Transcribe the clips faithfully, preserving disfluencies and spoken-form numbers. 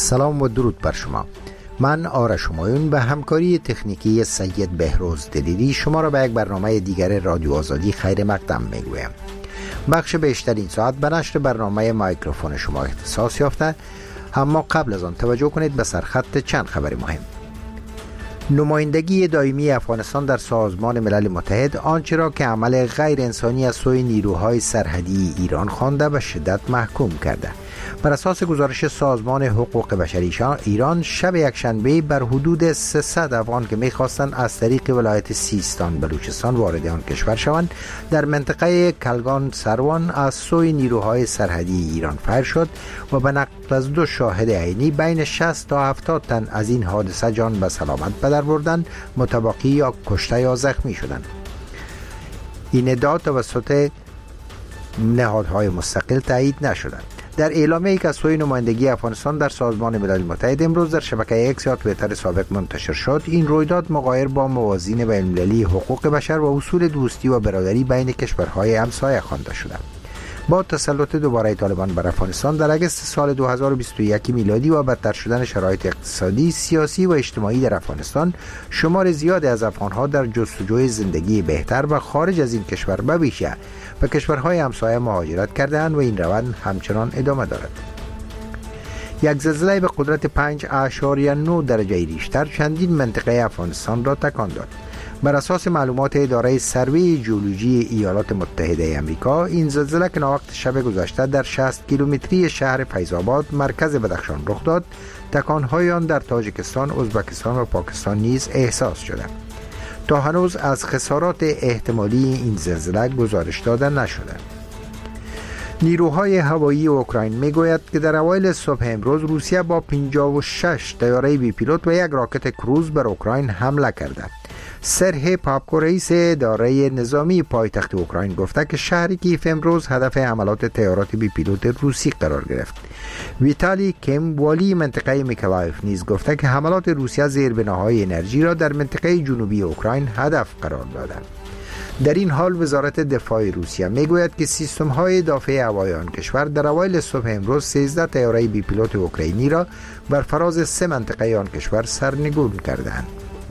سلام و درود بر شما. من آرش همایون به همکاری تکنیکی سید بهروز دلیری شما را به یک برنامه دیگر رادیو آزادی خیر مقدم میگویم. بخش بیشتر این ساعت به نشر برنامه مایکروفون شما اختصاص یافته، اما قبل از آن توجه کنید به سرخط چند خبر مهم. نمایندگی دائمی افغانستان در سازمان ملل متحد آنچه را که عمل غیر انسانی از سوی نیروهای سرحدی ایران خوانده به شدت محکوم کرده. بر اساس گزارش سازمان حقوق بشری ایران، شب یکشنبه بر حدود سیصد افغان که می‌خواستند از طریق ولایت سیستان بلوچستان وارد آن کشور شوند در منطقه کلگان سروان از سوی نیروهای سرحدی ایران فیر شد و به نقل از دو شاهد عینی بین شصت تا هفتاد تن از این حادثه جان به سلامت به در بردند، متباقی یا کشته یا زخمی شدند. این ادعا توسط نهادهای مستقل تایید نشدند. در اعلامیه‌ای که از سوی نمایندگی افغانستان در سازمان ملل متحد امروز در شبکه اکس یا توییتر سابق منتشر شد، این رویداد مغایر با موازین بین‌المللی حقوق بشر و اصول دوستی و برادری بین کشورهای همسایه خوانده شده. با تسلط دوباره طالبان بر افغانستان در اگست سال دو هزار و بیست و یک میلادی و بدتر شدن شرایط اقتصادی، سیاسی و اجتماعی در افغانستان، شمار زیادی از افغانها در جستجوی زندگی بهتر و خارج از این کشور به ویژه به کشورهای همسایه مهاجرت کردند و این روند همچنان ادامه دارد. یک زلزله به قدرت پنج اعشاریه نه درجه ریشتر چندین منطقه افغانستان را تکان داد. بر اساس معلومات اداره سروی ژئولوژی ایالات متحده آمریکا، این زلزله که ناوقت شب گذشته در شصت کیلومتری شهر فیض‌آباد مرکز بدخشان رخ داد، تکان‌های آن در تاجیکستان، ازبکستان و پاکستان نیز احساس شده. تا هنوز از خسارات احتمالی این زلزله گزارش داده نشده. نیروهای هوایی اوکراین میگوید که در اوایل صبح امروز روسیه با پنجاه و شش طیاره بی پیلوت و یک راکت کروز بر اوکراین حمله کرده. سرهی پاپکو رئیس اداره نظامی پایتخت اوکراین گفته که شهر کیف امروز هدف حملات طیارات بی پیلوت روسی قرار گرفت. ویتالی کیم والی منطقه میکولایف نیز گفته که حملات روسیه زیربناهای انرژی را در منطقه جنوبی اوکراین هدف قرار دادند. در این حال وزارت دفاع روسیه میگوید که سیستم های دافع هوایی آن کشور در اوایل صبح امروز سیزده طیاره بی پیلوت اوکراینی را بر فراز سه منطقه آن کشور سرنگون کردند.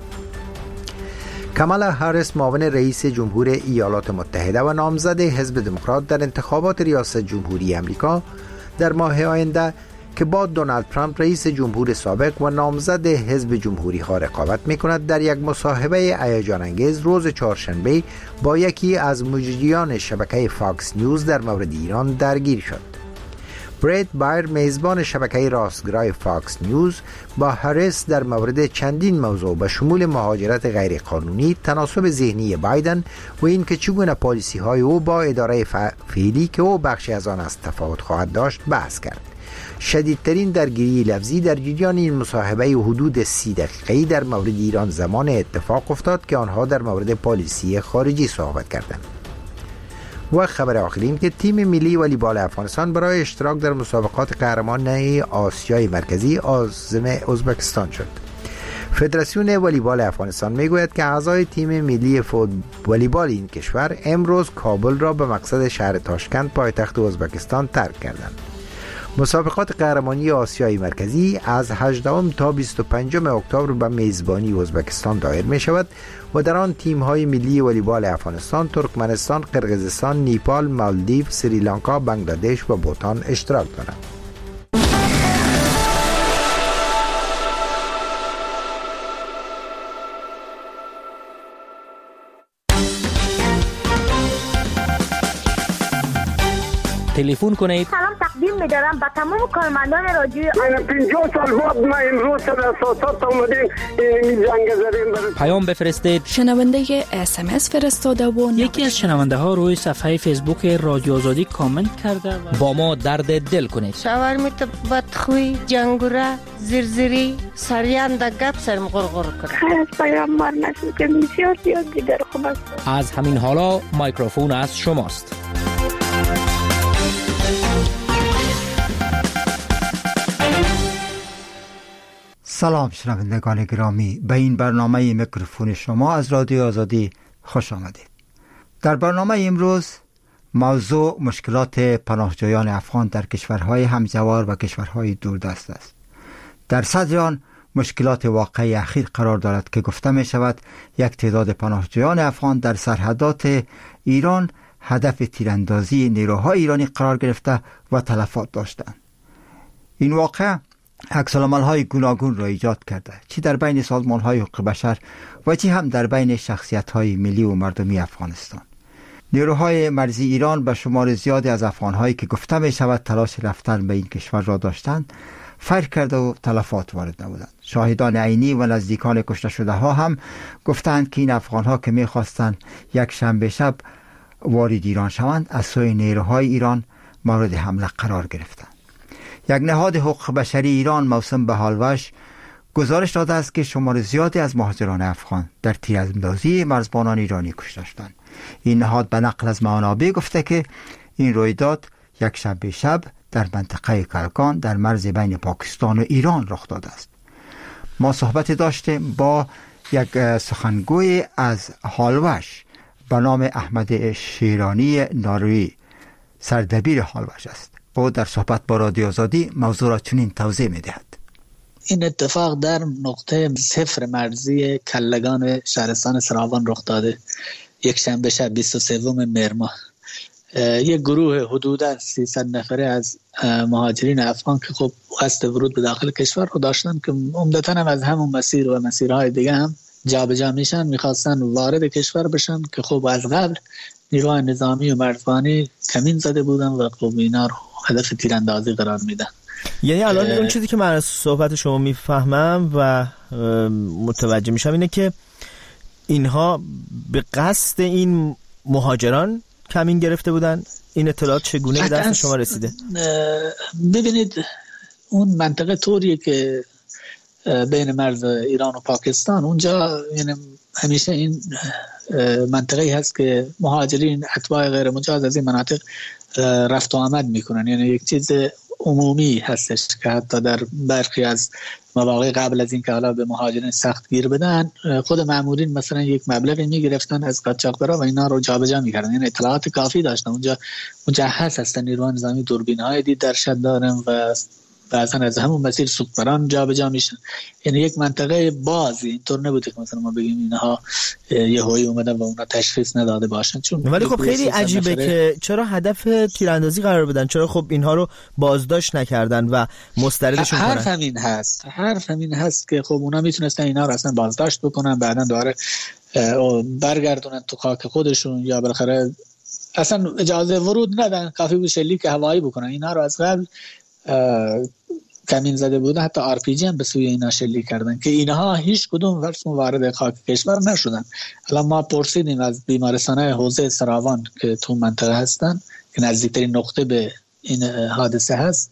کامالا هریس معاون رئیس جمهور ایالات متحده و نامزد حزب دموکرات در انتخابات ریاست جمهوری آمریکا در ماه آینده که با دونالد ترامپ رئیس جمهور سابق و نامزد حزب جمهوری ها رقابت می‌کند، در یک مصاحبه هیجان انگیز روز چهارشنبه با یکی از مجریان شبکه فاکس نیوز در مورد ایران درگیر شد. برید بایر میزبان شبکه راستگرای فاکس نیوز با هریس در مورد چندین موضوع به شمول مهاجرت غیرقانونی، تناسب ذهنی بایدن و این که چگونه پالیسی های او با اداره فعلی که او بخشی از آن است تفاوت خواهد داشت بحث کرد. شدیدترین درگیری لفظی در جریان این مصاحبه حدود سی دقیقه‌ای در مورد ایران زمان اتفاق افتاد که آنها در مورد پالیسی خارجی صحبت کردند. و خبر آخرین که تیم ملی والیبال افغانستان برای اشتراک در مسابقات قهرمانی آسیای مرکزی عازم ازبکستان شد. فدراسیون والیبال افغانستان میگوید که اعضای تیم ملی والیبال این کشور امروز کابل را به مقصد شهر تاشکند پایتخت ازبکستان ترک کردند. مسابقات قهرمانی آسیای مرکزی از هجدهم تا بیست و پنجم اکتبر به میزبانی ازبکستان دایر می شود و در آن تیم های ملی والیبال افغانستان، ترکمنستان، قرقیزستان، نیپال، مالدیو، سریلانکا، بنگلادش و بوتان اشتراک دارند. تلفن کنید. سلام تقدیم می‌دارم به تمام کارمندان رادیو. من پنجاه سال بعد ما امروز سر اساسات اومدیم این جنگ زدیم. پیام بفرستید. شنونده اس ام اس فرستاده و یکی از شنونده ها روی صفحه فیسبوک رادیو آزادی کامنت کرده و با ما درد دل کنید. شاورمیت بدخوی، جنگوره، زرزری، سریان در گپ سرم غرغر کرد. خیلی از پیامبر نشد که بسیار زیاد دیگر خوب است. از همین حالا میکروفون از شماست. سلام شنوندگان گرامی، به این برنامه میکروفون شما از رادیو آزادی خوش آمدید. در برنامه امروز موضوع مشکلات پناهجویان افغان در کشورهای همجوار و کشورهای دوردست است. در صدر آن مشکلات واقعی اخیر قرار دارد که گفته می شود یک تعداد پناهجویان افغان در سرحدات ایران هدف تیراندازی نیروهای ایرانی قرار گرفته و تلفات داشتند. این واقعه عکس‌العمل‌های گوناگون را ایجاد کرده، چی در بین سازمان‌های حقوق بشر و چی هم در بین شخصیت‌های ملی و مردمی افغانستان. نیروهای مرزی ایران به شمار زیادی از افغان‌هایی که گفته می شود تلاش رفتن به این کشور را داشتند فیر کرده و تلفات وارد نبودند. شاهدان عینی و نزدیکان کشته شده ها هم گفتند که این افغان‌ها که می خواستند یک شنبه شب وارد ایران شوند از سوی نیروهای ایران مورد حمله قرار گرفتند. یک نهاد حقوق بشری ایران موسوم به هالوش گزارش داده است که شمار زیادی از مهاجران افغان در تیراندازی مرزبانان ایرانی کشته شدند. این نهاد به نقل از منابع گفته که این رویداد یک شنبه شب در منطقه کلگان در مرز بین پاکستان و ایران رخ داده است. ما صحبت داشتیم با یک سخنگوی از هالوش به نام احمد شیرانی ناروی، سردبیر هالوش است. او در صحبت با رادیو آزادی موضوع را چنین توضیح می‌دهد. این اتفاق در نقطه صفر مرزی کلگان شهرستان سراوان رخ داده یک شنبه شب بیست و سوم مهر ماه. یک گروه حدوداً سیصد نفره از مهاجرین افغان که خب قصد ورود به داخل کشور رو داشتن که عمدتاً هم از همون مسیر و مسیرهای دیگه هم جابجا میشن، میخواستن وارد کشور بشن که خب از قبل نیروهای نظامی و مرزبانی کمین زده بودن و خب اینا رو هدف تیراندازی قرار میدن. یعنی الان اون چیزی که من از صحبت شما میفهمم و متوجه میشم اینه که اینها به قصد این مهاجران کمین گرفته بودن. این اطلاعات چگونه به دست شما رسیده؟ ببینید اون منطقه طوریه که بین مرز ایران و پاکستان اونجا یعنی همیشه این منطقه‌ای هست که مهاجرین اتباع غیر مجاز از این مناطق رفت و آمد میکنن، یعنی یک چیز عمومی هستش که حتی در برخی از مواقع قبل از این که حالا به مهاجرین سخت گیر بدن خود مامورین مثلا یک مبلغی میگرفتن از قاچاقبرا و اینا رو جابجا میکردن، یعنی اطلاعات کافی داشتن. اونجا مجهز هستن، نیروهای نظامی دوربین‌های دید درشت دارن و بعضا از همون مسیر سوپران جابجا میشن. یعنی یک منطقه بازی، اینطور نبوده که مثلا ما بگیم اینها یه هوی اومدن و اونا تشخیص نداده باشن. چون ولی خب خیلی عجیبه نفره... که چرا هدف تیراندازی قرار بدن، چرا خب اینها رو بازداشت نکردن و مستردشون کنن؟ حرف همین هست حرف همین هست که خب اونا میتونستن اینا رو اصلا بازداشت بکنن، بعدن دوباره برگردونن تو خاک خودشون یا بالاخره اصلا اجازه ورود ندن، کافی بود شلیک هوایی بکنن. اینا رو از قبل کمین زده بودن، حتی آر پی جی هم به سوی اینا شلیک کردن که اینها هیچ کدوم ورس وارد خاک کشور نشدن. الان ما پرسیدیم از بیمارستان‌های حوزه سراوان که تو منطقه هستن که نزدیکترین نقطه به این حادثه هست،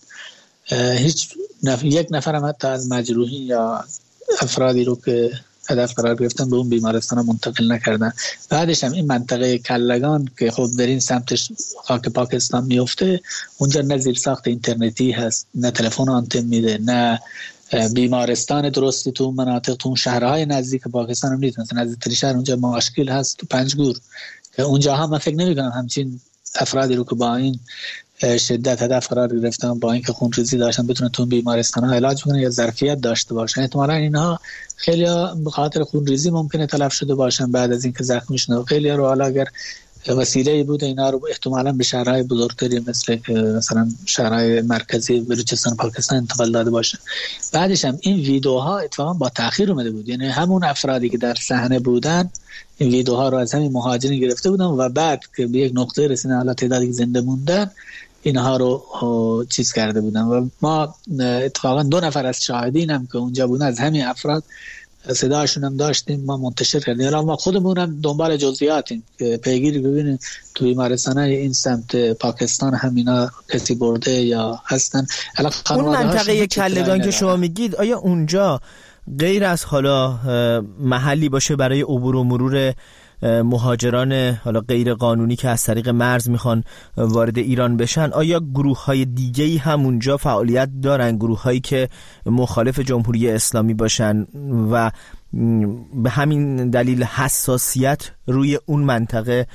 هیچ نف... یک نفر هم حتی از مجروحین یا افرادی رو که هدف قرار گرفتن به اون بیمارستان منتقل نکردن. بعدش هم این منطقه کلگان که خب در این سمتش خاک پاکستان میفته، اونجا نه زیر ساخت اینترنتی هست، نه تلفن آنتن میده، نه بیمارستان درستی تو مناطق، تو شهرهای نزدیک پاکستان هم نیست. مثلا نزدیکترین شهر اونجا ماشکیل هست تو پنجگور، اونجا هم من فکر نمی‌کنم همچین افرادی رو که با این شدت هدف قرار گرفتن، با اینکه خونریزی داشتن، بتونن تو بیمارستان ها علاج کنن یا ظرفیت داشته باشن. احتمالاً اینها خیلی به خاطر خونریزی ممکنه تلف شده باشن بعد از اینکه زخمی شدن. خیلی رو حالا اگر وسیله‌ای بود اینا رو احتمالاً به شهرهای بزرگتری مثل مثلا شهرهای مرکزی بلوچستان پاکستان انتقال داده باشه. بعدش هم این ویدیوها اتفاقا با تأخیر اومده بود، یعنی همون افرادی که در صحنه بودن این ویدیوها رو از همین مهاجرین گرفته بودن و بعد که به یک نقطه رسیدن، حالا تعدادی که زنده موندن اینها رو چیز کرده بودن. و ما اتفاقا دو نفر از شاهدین هم که اونجا بودن از همین افراد صداشون هم داشتیم، ما منتشر کردیم. الان ما خودمون هم دنبال جزئیاتیم که پیگیری ببینیم تو بیمارستان‌های این سمت پاکستان همینا کسی برده یا هستن. اون منطقه کلگان که شما میگید آیا اونجا غیر از حالا محلی باشه برای عبور و مرور مهاجران حالا غیر قانونی که از طریق مرز میخوان وارد ایران بشن، آیا گروه های دیگه‌ای هم اونجا فعالیت دارن، گروه هایی که مخالف جمهوری اسلامی باشن و به همین دلیل حساسیت روی اون منطقه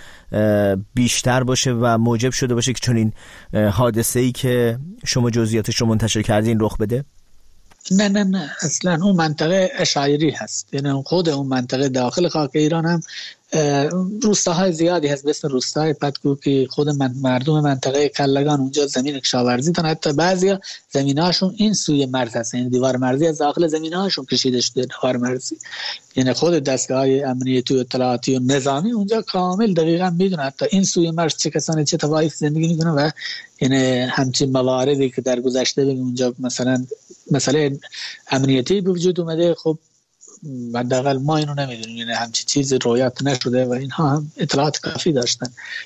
بیشتر باشه و موجب شده باشه که چون این حادثه‌ای که شما جزئیاتش رو منتشر کردین رخ بده؟ نه نه نه اصلا اون منطقه اشعری هست، یعنی خود اون منطقه داخل خاک ایران هم روستاهای زیادی هست به اسم روستای پتکو که خود من مردم منطقه کلگان اونجا زمین کشاورزی دارن، حتی بعضیا زمیناشون این سوی مرز هست، یعنی دیوار مرزی از داخل زمیناشون کشیده شده دیوار مرزی، یعنی خود دستگاه‌های امنیتی و اطلاعاتی و نظامی اونجا کامل دقیقاً میدونن حتی این سوی مرز چه کسانی چه طوایف زندگی میکنن و یعنی همچین مواردی که در گذشته بگیم اونجا مثلا مسئله امنیتی به وجود اومده، خب حداقل ما اینو نمیدونیم، یعنی همچین چیز رویت نشده و اینها هم اطلاعات کافی داشتن.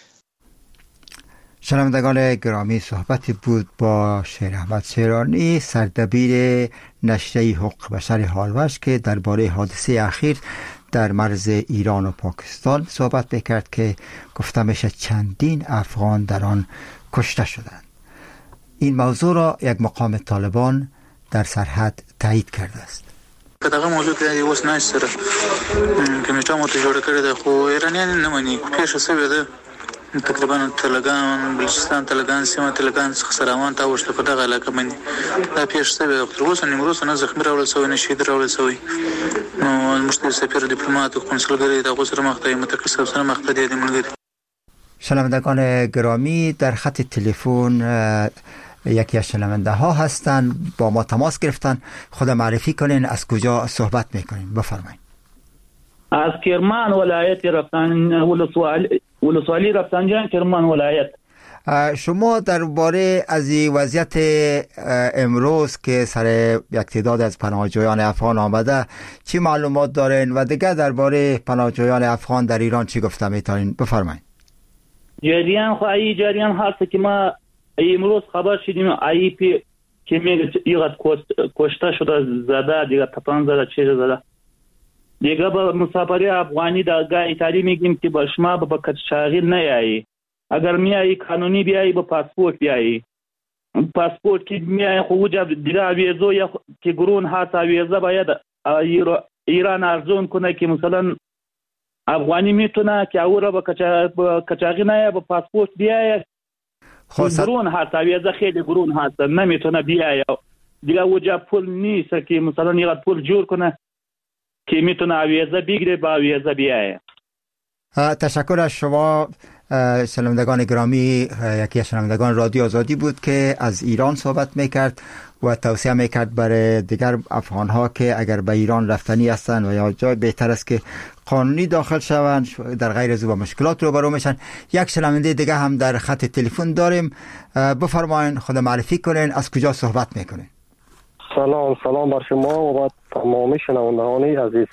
شنوندگان گرامی، صحبتی بود با شیر احمد شیرانی، سردبیر نشریه حقوق بشر هالوش که درباره حادثه اخیر در مرز ایران و پاکستان صحبت بکرد که گفته میشه چندین افغان در آن کشته شدند. این موضوع را یک مقام طالبان در سرحد تایید کرده است. دغه موضوع کې اوس نه سره کمیټه مو ته جوړ کړی ده، خو ایرانیان نه مني. پیښه شوې ده تقریبا تلګان بلوچستان تلګان سیمه تلګان څخه سراوان ته وشته په دغه علاقه باندې دا پیښه شوې ده. تر اوسه نیمروز نه زخمي راوړل شوی نه شهید راوړل شوی. نو مشتري سفیر دیپلمات او کنسولګری د غوسره مخته متکسب سره مخته دي ملګری. شنوندگان گرامی، در خط تلفن یکی از شنونده ها هستند، با ما تماس گرفتن. خود معرفی کنین، از کجا صحبت میکنین؟ بفرمایید. از کرمان ولایت رفتن ولسوالی رفتنجان کرمان ولایت. شما درباره از وضعیت امروز که سر یک تعداد از پناهجویان افغان آمده چی معلومات دارین و دیگه درباره پناهجویان افغان در ایران چی گفته میتونین؟ بفرمایید. جریان خو ای جریان هست که ما امروز خبر شدیم ای پی که میگه یقت کشته شده زده دیگه تپان زده چیز زده دیگه با مسافری افغانی در ایتالی میگیم که با شما با کچاغی نیایی، اگر میایی قانونی بیایی با پاسپورت بیایی، پاسپورت که میایی خوجه دیگه ویزو یا که گرون هست ویزا باید ایران ارزون کنه که مثلا افغانی میتونه که او را با کچاغی نیایی با پاسپورت بیایی. گرون هست ویزا خیلی گرون هست نمیتونه بیایی دیگه اوجا پول نیست که مثلا یه پول جور کنه که میتونه ویزا بگیره با ویزا بیایی. تشکر از شما شنوندگان گرامی. یکی از شنوندگان رادیو آزادی بود که از ایران صحبت میکرد و توصیه میکرد برای دیگر افغان ها که اگر به ایران رفتنی هستند و یا جای بهتر است که قانونی داخل شوند، در غیر از او با مشکلات روبرو میشن. یک شنونده دیگه هم در خط تلفن داریم. بفرمایید، خود معرفی کنین، از کجا صحبت میکنین؟ سلام سلام بر شما و با تمام شنوندگان عزیز.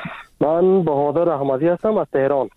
من بهادر احمدی هستم از تهران.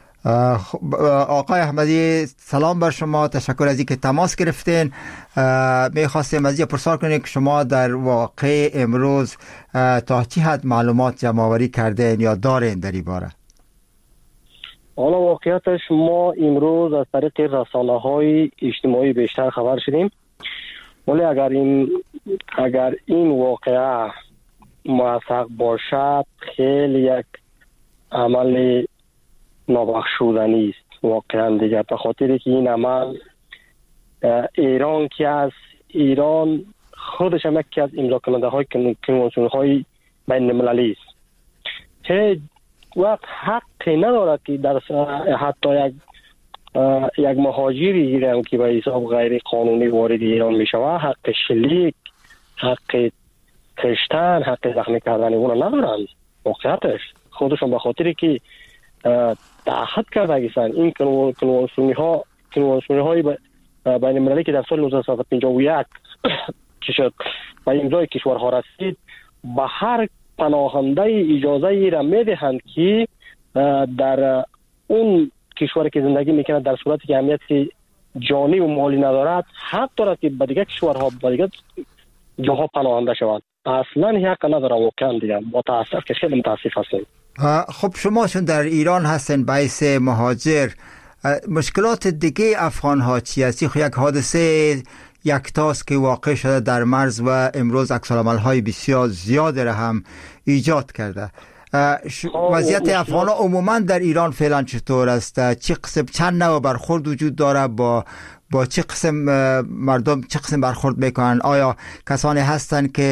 آقای احمدی سلام بر شما، تشکر از اینکه تماس گرفتین. میخواستیم از این پرسان کنیم که شما در واقع امروز تا چه حد معلومات جمع آوری کردین یا دارین در این باره؟ حالا واقعیتش ما امروز از طریق رسانه‌های اجتماعی بیشتر خبر شدیم، ولی اگر این اگر این واقعه موثق باشد خیلی یک عمل نابخشودنی است واقعا دیگه، به خاطر که این عمل ایران که از ایران خودش هم یکی از امضا کننده های کنوانسیون های بین المللی است، هیچ وقت حقی ندارد که در حتی یک یک مهاجری ایران که به حساب غیر قانونی وارد ایران می شود حق شلیک، حق کشتن، حق زخمی کردن اون ندارند. واقعیتش خودشون به خاطر که تعهد کرده هستن این کنوانسیون ها کنوانسیون های بین المللی که در سال نوزده پنجاه و یک چی شد و امضای کشورها رسید، به هر پناهنده اجازه ای را میدهند که در اون کشوری که زندگی میکنه در صورتی که امنیت جانی و مالی ندارد حق دارد که به دیگه کشورها به دیگه جاها پناهنده شود. اصلا حق نداره واقعا دیگه. متاسف که خیلی متاسف هستیم. خب شما چون در ایران هستین باعث مهاجر، مشکلات دیگه افغان ها چی است؟ یک حادثه یکتاست که واقع شده در مرز و امروز عکس‌العمل های بسیار زیاد را هم ایجاد کرده. وضعیت افغان ها عموما در ایران فعلا چطور است؟ چه قسم چند نوع برخورد وجود داره؟ با با چه قسم مردم چه قسم برخورد میکنن؟ آیا کسانی هستند که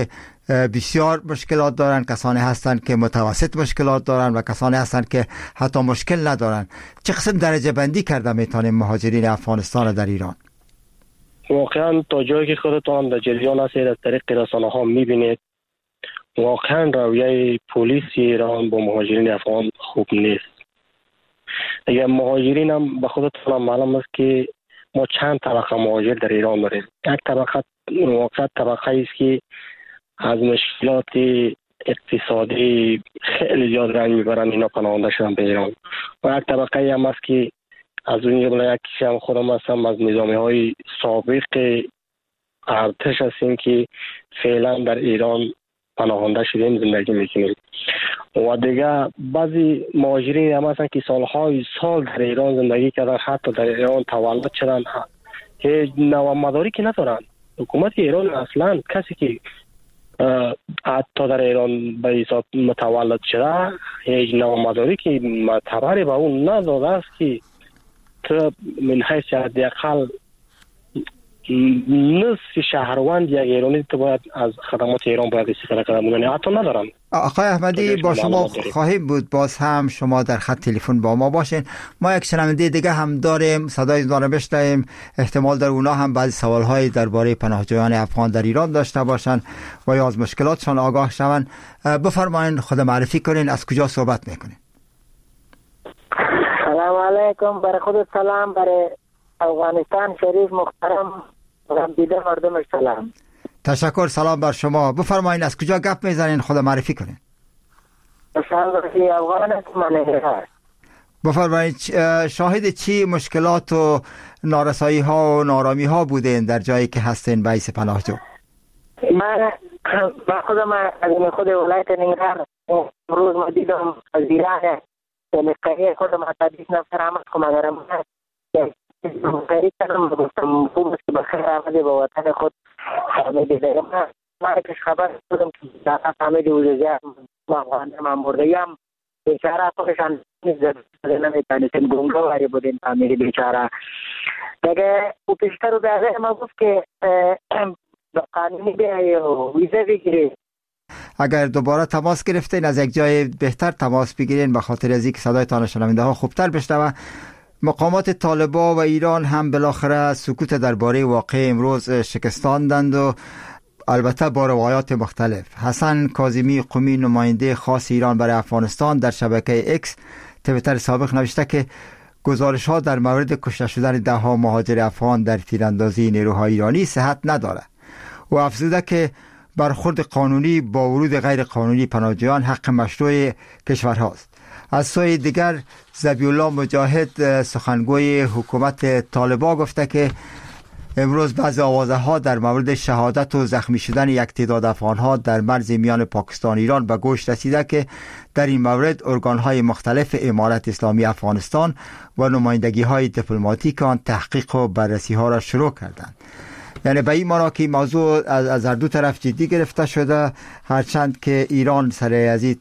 بسیار مشکلات دارن، کسانی هستند که متوسط مشکلات دارن و کسانی هستند که حتی مشکل ندارن. چه قسم درجه بندی کرده میتونیم مهاجرین افغانستان در ایران؟ واقعا تا جایی که خودتان در جریان هستید از طریق رسانه ها میبینید، واقعا رویه پلیس ایران با مهاجرین افغان خوب نیست. اگر مهاجرین هم به خودتان هم معلوم است که ما چند طبقه مهاجر در ایران داریم. یک طبقه واقعا طبقه است که از مشکلات اقتصادی خیلی زیاد رنج میبرن، اینا پناهنده شدن به ایران. و یک طبقه هم است که از اون جمله یکیش هم خودم هستم از نظامی های سابق ارتش هستیم که فعلا در ایران پناهنده شدیم، زندگی میکنیم. و دیگه بعضی مهاجرین هم هستن که سالهای سال در ایران زندگی کردن، حتی در ایران تولد شدن، هیچ نوع مدارکی ندارن. حکومت ایران اصلا کسی که حتی در ایران به حساب متولد شده هیچ نوع مدارکی معتبری به اون نداده است که تو من حیث حداقل نصف شهروند یک ایرانی تو باید از خدمات ایران باید استفاده کنه، حتی ندارن. آقای احمدی با شما خواهیم بود، باز هم شما در خط تلفن با ما باشین. ما یک شنونده دیگه هم داریم، صدای اونا رو بشنویم، احتمال در اونا هم بعضی سوال‌های درباره پناهجویان افغان در ایران داشته باشن و یا از مشکلاتشان آگاه شون. بفرمایید، خود معرفی کنین، از کجا صحبت میکنین؟ سلام علیکم. برای خود سلام، برای افغانستان شریف محترم غمدیده مردمش سلام. تشکر، سلام بر شما. بفرمایید از کجا گپ میزنین، خود معرفی کنین. بفرمایید شاهد چی مشکلات و نارسایی ها و نارامی ها بودین در جایی که هستین به حیث پناهجو؟ من با خودم از خود ولایت ننگرهار روز ما دیدم از ایران تلقیه خودم حتی بیست نفر آمد که مگرم خیلی کردم گفتم خوب است که بخیر آمده به وطن خود آمده دیگه. من من کش خبر بودم که داتا آمده وزیار افغان من بردیم بیچاره خودشان نمیتانستیم گنگواری بودیم آمده بیچاره دیگه. او پیشتر رو به ما گفت که قانونی بیایی و ویزه بگیری. اگر دوباره تماس گرفتین از یک جای بهتر تماس بگیرین به خاطر از اینکه صدایتان شنونده ها خوبتر بشنوه. مقامات طالبان و ایران هم بالاخره سکوت درباره واقع امروز شکستاندند و البته با روایات مختلف. حسن کاظمی قمی نماینده خاص ایران برای افغانستان در شبکه اکس توییتر سابق نوشته که گزارش ها در مورد کشته شدن ده ها مهاجر افغان در تیراندازی نیروهای ایرانی صحت نداره و افزوده که برخورد قانونی با ورود غیر قانونی پناهجویان حق مشروع کشورهاست. از سوی دیگر ذبیحالله مجاهد سخنگوی حکومت طالبان گفته که امروز بعضی آوازه ها در مورد شهادت و زخمی شدن یک تعداد افغان ها در مرز میان پاکستان ایران به گوش رسیده که در این مورد ارگان های مختلف امارت اسلامی افغانستان و نمایندگی های دیپلماتیک آن تحقیق و بررسی ها را شروع کردند. یعنی به این معنا که موضوع از از هر دو طرف جدی گرفته شده، هرچند که ایران سر از این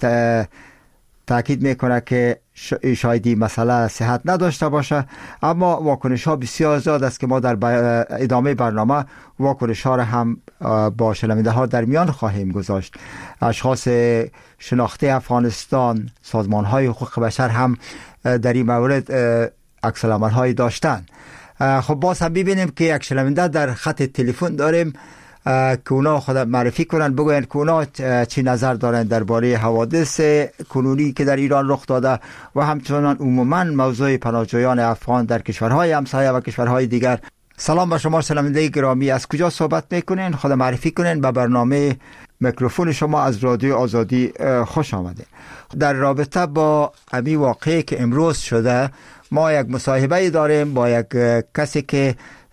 تاکید میکنه که شاید این مسئله صحت نداشته باشه، اما واکنش ها بسیار زیاد است که ما در ادامه برنامه واکنش ها را هم با شنونده ها در میان خواهیم گذاشت. اشخاص شناخته افغانستان، سازمان های حقوق بشر هم در این مورد عکس العمل های داشتن. خب باز هم ببینیم که یک شنونده در خط تلفن داریم که اونا خود معرفی کنن، بگوین که اونا چی نظر دارن درباره حوادث کنونی که در ایران رخ داده و همچنان عموما موضوع پناهجویان افغان در کشورهای همسایه و کشورهای دیگر. سلام به شما شنونده گرامی، از کجا صحبت میکنین؟ خود معرفی کنین. به برنامه میکروفون شما از رادیو آزادی خوش آمده. در رابطه با امی واقعی که امروز شده ما یک مصاحبه داریم با یک کسی که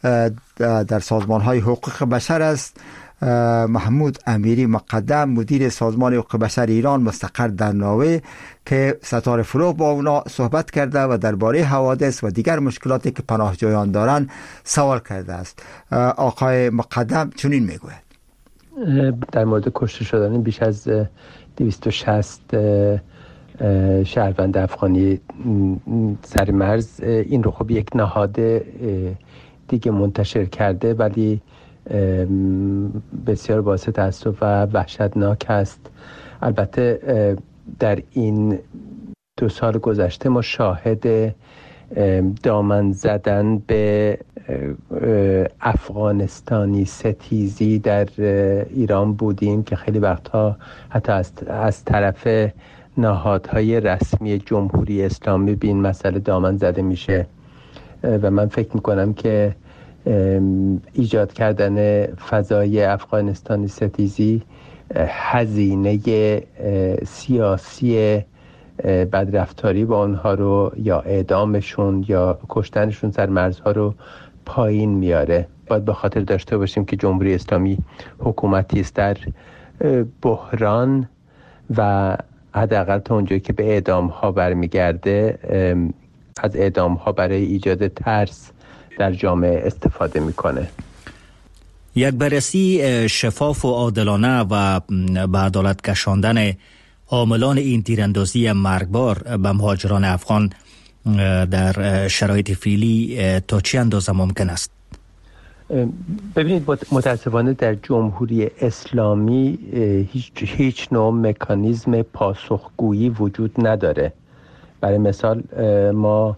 در سازمان های حقوق بشر است، محمود امیری مقدم، مدیر سازمان حقوق بشر ایران مستقر در ناوه، که ستاره فروغ با اونا صحبت کرده و درباره حوادث و دیگر مشکلاتی که پناهجویان دارن سوال کرده است. آقای مقدم چنین میگوید: در مورد کشته شدن بیش از دویست و شصت شهروند افغانی سر مرز، این رو خب یک نهاد دیگه منتشر کرده، ولی بسیار باعث تأسف و وحشتناک است. البته در این دو سال گذشته ما شاهد دامن زدن به افغانستانی ستیزی در ایران بودیم که خیلی وقتها حتی از, از طرف نهادهای رسمی جمهوری اسلامی به این مسئله دامن زده میشه و من فکر میکنم که ایجاد کردن فضای افغانستانی ستیزی هزینه سیاسی بدرفتاری با آنها رو یا اعدامشون یا کشتنشون سر مرزها رو پایین میاره. باید به خاطر داشته باشیم که جمهوری اسلامی حکومتی است در بحران و حداقل تا اونجایی که به اعدام ها برمیگرده از اعدام ها برای ایجاد ترس در جامعه استفاده میکنه. یک بررسی شفاف و عادلانه و به عدالت کشاندن عاملان این تیراندازی مرگبار به مهاجران افغان در شرایط فعلی تا چه اندازه ممکن است؟ ببینید متاسفانه در جمهوری اسلامی هیچ, هیچ نوع مکانیزم پاسخگویی وجود نداره. برای مثال ما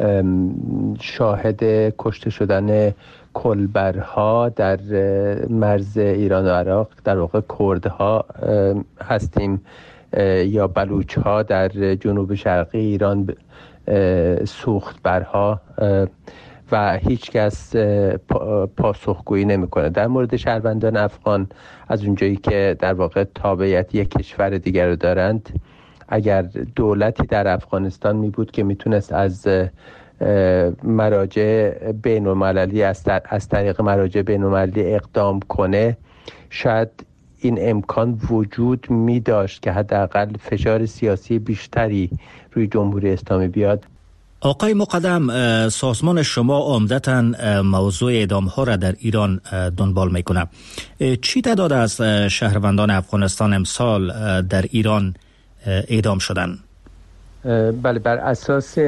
شاهد کشته شدن کلبرها در مرز ایران و عراق، در واقع کردها هستیم، یا بلوچها در جنوب شرقی ایران، سوختبرها، و هیچ کس پاسخگویی نمیکنه. در مورد شهروندان افغان از اونجایی که در واقع تابعیت یک کشور دیگر رو دارند، اگر دولتی در افغانستان می بود که میتونست از مراجع بین المللی از طریق مراجع بین المللی اقدام کنه، شاید این امکان وجود می داشت که حداقل فشار سیاسی بیشتری روی جمهوری اسلامی بیاد. آقای مقدم، سازمان شما عمدتاً موضوع اعدام ها را در ایران دنبال میکنه. چی تعداد از شهروندان افغانستان امسال در ایران اعدام شدند؟ بله، بر اساس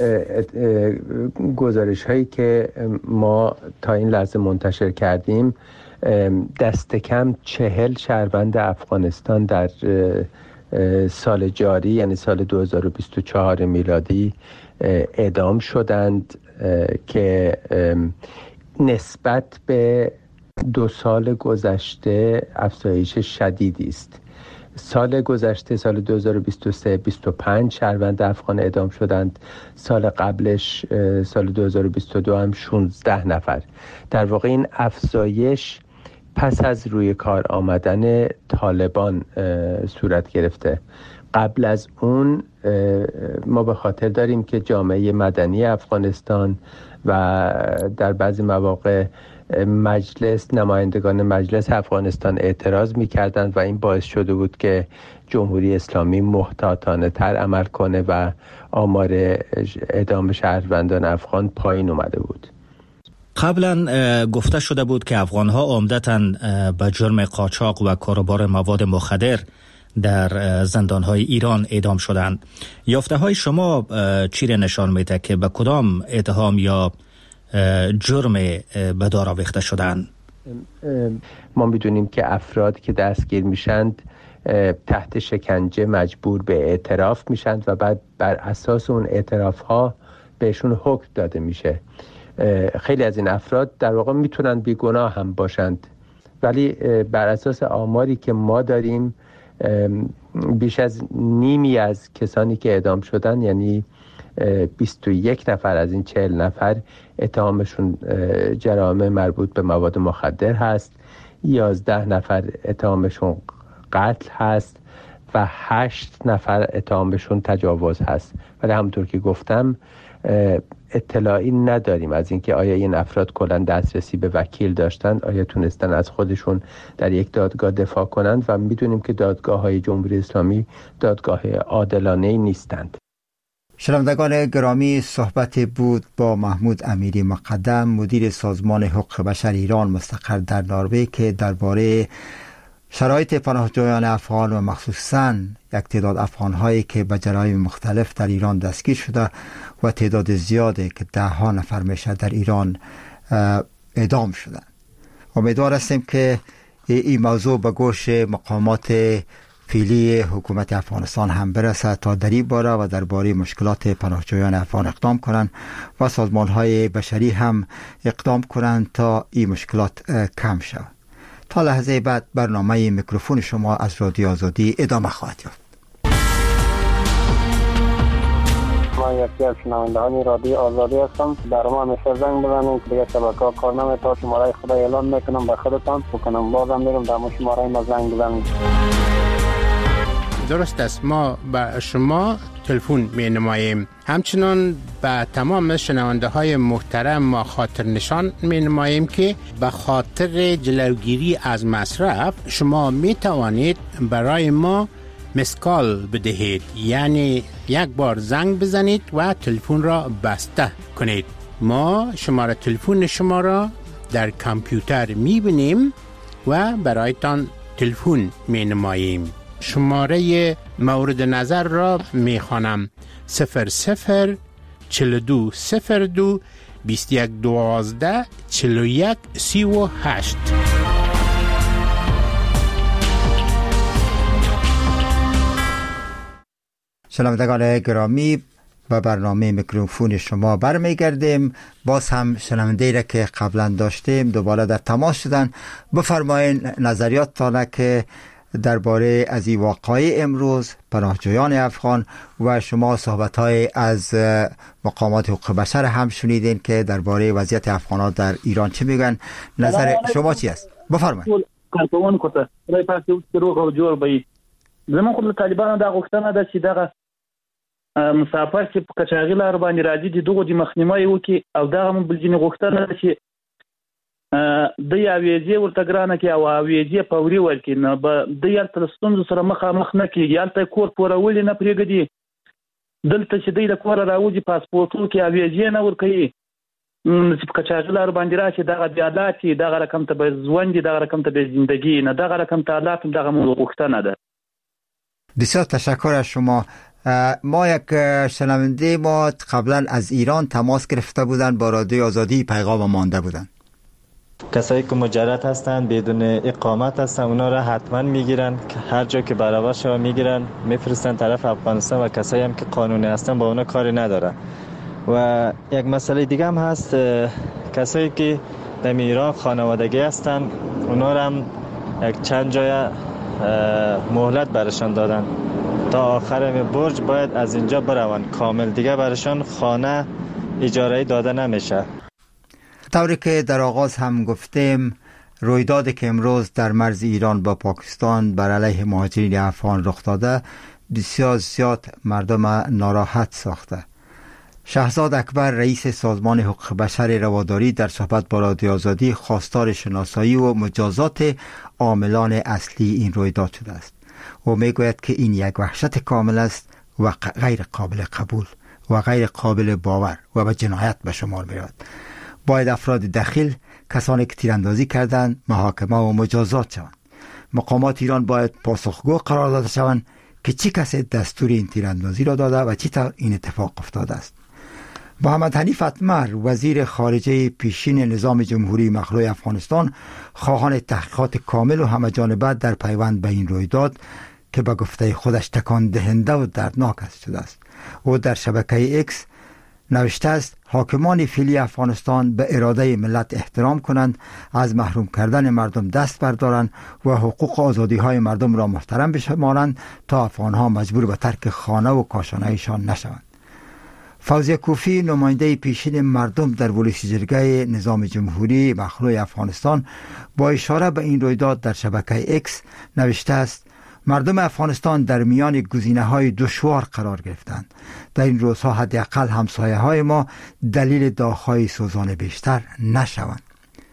گزارش هایی که ما تا این لحظه منتشر کردیم، دست کم چهل شهروند افغانستان در سال جاری، یعنی سال دو هزار و بیست و چهار میلادی اعدام شدند که نسبت به دو سال گذشته افزایش شدیدی است. سال گذشته، سال دو هزار و بیست و سه، بیست و پنج شهروند افغان اعدام شدند. سال قبلش، سال دو هزار و بیست و دو، هم شانزده نفر. در واقع این افزایش پس از روی کار آمدن طالبان صورت گرفته. قبل از اون ما به خاطر داریم که جامعه مدنی افغانستان و در بعضی مواقع مجلس، نمایندگان مجلس افغانستان اعتراض می‌کردند و این باعث شده بود که جمهوری اسلامی محتاطانه تر عمل کنه و آمار اعدام شهروندان افغان پایین اومده بود. قبلا گفته شده بود که افغان‌ها عمدتاً به جرم قاچاق و کاروبار مواد مخدر در زندان‌های ایران اعدام شدند. یافته‌های شما چی را نشان میده که به کدام اتهام یا جرم به دار آویخته شدند؟ ما می‌دونیم که افراد که دستگیر میشند تحت شکنجه مجبور به اعتراف میشند و بعد بر اساس اون اعتراف‌ها بهشون حکم داده میشه. خیلی از این افراد در واقع میتونن بیگناه هم باشند، ولی بر اساس آماری که ما داریم بیش از نیمی از کسانی که اعدام شدن، یعنی بیست و یک نفر از این چهل نفر، اتهامشون جرائم مربوط به مواد مخدر هست، یازده نفر اتهامشون قتل هست و هشت نفر اتهامشون تجاوز هست. ولی همونطور که گفتم اطلاعی نداریم از اینکه آیا این افراد کلاً دسترسی به وکیل داشتند، آیا تونستن از خودشون در یک دادگاه دفاع کنند، و میدونیم که دادگاه‌های جمهوری اسلامی دادگاه عادلانه‌ای نیستند. شنوندگان گرامی، صحبت بود با محمود امیری مقدم، مدیر سازمان حقوق بشر ایران مستقر در نروژ، که درباره شرایط پناهجویان افغان و مخصوصاً یک تعداد افغان‌هایی که به جرایم مختلف در ایران دستگیر شده و تعداد زیادی که ده ها نفر میشه در ایران اعدام شدند امیدوار هستیم که این موضوع به گوش مقامات فعلی حکومت افغانستان هم برسد تا در این باره و درباره مشکلات پناهجویان افغان اقدام کنند و سازمان‌های بشری هم اقدام کنند تا این مشکلات کم شود. تا لحظه بعد برنامه میکروفون شما از رادیو آزادی ادامه خواهد یافت. من یکی از شنوندگان رادیو آزادی هستم. در ما همیشه زنگ بزنید دیگه شبکه‌ها کار نمی‌کنه. شماره خدا اعلام میکنم به خودتان بکنم بازم میگم در شماره ما زنگ بزنید. درست است، ما به شما تلفن می نماییم. همچنان به تمام شنونده های محترم ما خاطر نشان می نماییم که به خاطر جلوگیری از مصرف شما می توانید برای ما مسکال بدهید، یعنی یک بار زنگ بزنید و تلفن را بسته کنید. ما شماره تلفن شما را در کامپیوتر می بینیم و برایتان تلفن می نماییم. شماره مورد نظر را می خوانم: صفر صفر چل دو صفر دو بیست یک دوازده چل و یک سی و هشت. شنوندگان گرامی، با برنامه میکروفون شما برمیگردیم. باز هم شنونده را که قبلا داشتیم دوباره در تماس شدن. بفرمایید نظریات تانه که درباره از این واقعه امروز پناهجویان افغان و شما صحبت‌های از مقامات حقوق بشر هم شنیدین که درباره وضعیت افغان‌ها در ایران چه میگن. نظر شما چی است؟ بفرمایید. کارکوونکو ته خدای پاک دې وکړي روغ او جوړ به وي. زموږ خو د طالبانو دا غوښتنه ده چې دغه مسافر چې په قاچاغي لار باندې راځي د دغو د مخنیوي وکړي او دغه بل ځینې غوښتنه ده چې د یا ویزې ورته ګرانه کې او ویزې فوري ورکړي، نه به د هلته له ستونزو سره مخامخ نه کېږي. هلته کور پورولې نه پرېږدي، دلته چې دی د کوره راوځي پاسپورټونو کې ویزې نه ورکوي، چې په قاچاغي لار باندې راشي دغه بې عدالتي، دغه رقم ته به ژوند دي، دغه رقم ته به زندگی نه، دغه رقم ته حالات هم دغه موضوع غوښتنه ده. بسیار تشکر از شما. ما یک شنونده ما قبلا از ایران تماس گرفته بودن، با رادیو آزادی پیغام مانده بودن. کسایی که مجرد هستند بدون اقامت هستند اونا را حتما میگیرن، هر جا که برابر شما میگیرن میفرستن طرف افغانستان و کسایی هم که قانونی هستن با اونا کاری نداره. و یک مسئله دیگه هم هست، کسایی که در ایران خانوادگی هستن اونا را هم یک چند جای مهلت برشان دادن تا آخر برج باید از اینجا بروند کامل، دیگه برشان خانه اجاره داده نمیشه. طوری که در آغاز هم گفتیم، رویدادی که امروز در مرز ایران با پاکستان بر علیه مهاجرین افغان رخ داده بسیار زیاد مردم ناراحت ساخته. شهزاد اکبر رئیس سازمان حقوق بشر رواداری در صحبت با رادیو آزادی خواستار شناسایی و مجازات عاملان اصلی این رویداد شده است. او میگوید که این یک وحشت کامل است و غیر قابل قبول و غیر قابل باور و به جنایت به شمار می‌رود. باید افراد دخیل، کسانی که تیراندازی کردند، محاکمه و مجازات شوند. مقامات ایران باید پاسخگو قرار داده شوند که چی کسی دستور این تیراندازی را داده و چی طور این اتفاق افتاده است. محمد حنیف اتمر وزیر خارجه پیشین نظام جمهوری مخلوع افغانستان خواهان تحقیقات کامل و همه‌جانبه در پیوند به این رویداد که به گفته خودش تکان دهنده و دردناک شده است. او در شبکه اکس نوشته است حاکمان فعلی افغانستان به اراده ملت احترام کنند، از محروم کردن مردم دست بردارند و حقوق و آزادی های مردم را محترم بشمارند تا افغانها مجبور به ترک خانه و کاشانه‌شان نشوند. فوزیه کوفی نماینده پیشین مردم در ولسی جرگه نظام جمهوری مخلوع افغانستان با اشاره به این رویداد در شبکه اکس نوشته است مردم افغانستان در میان گزینه‌های دشوار قرار گرفتند. در این روزها حداقل همسایه‌های ما دلیل داغ‌های سوزان بیشتر نشوند.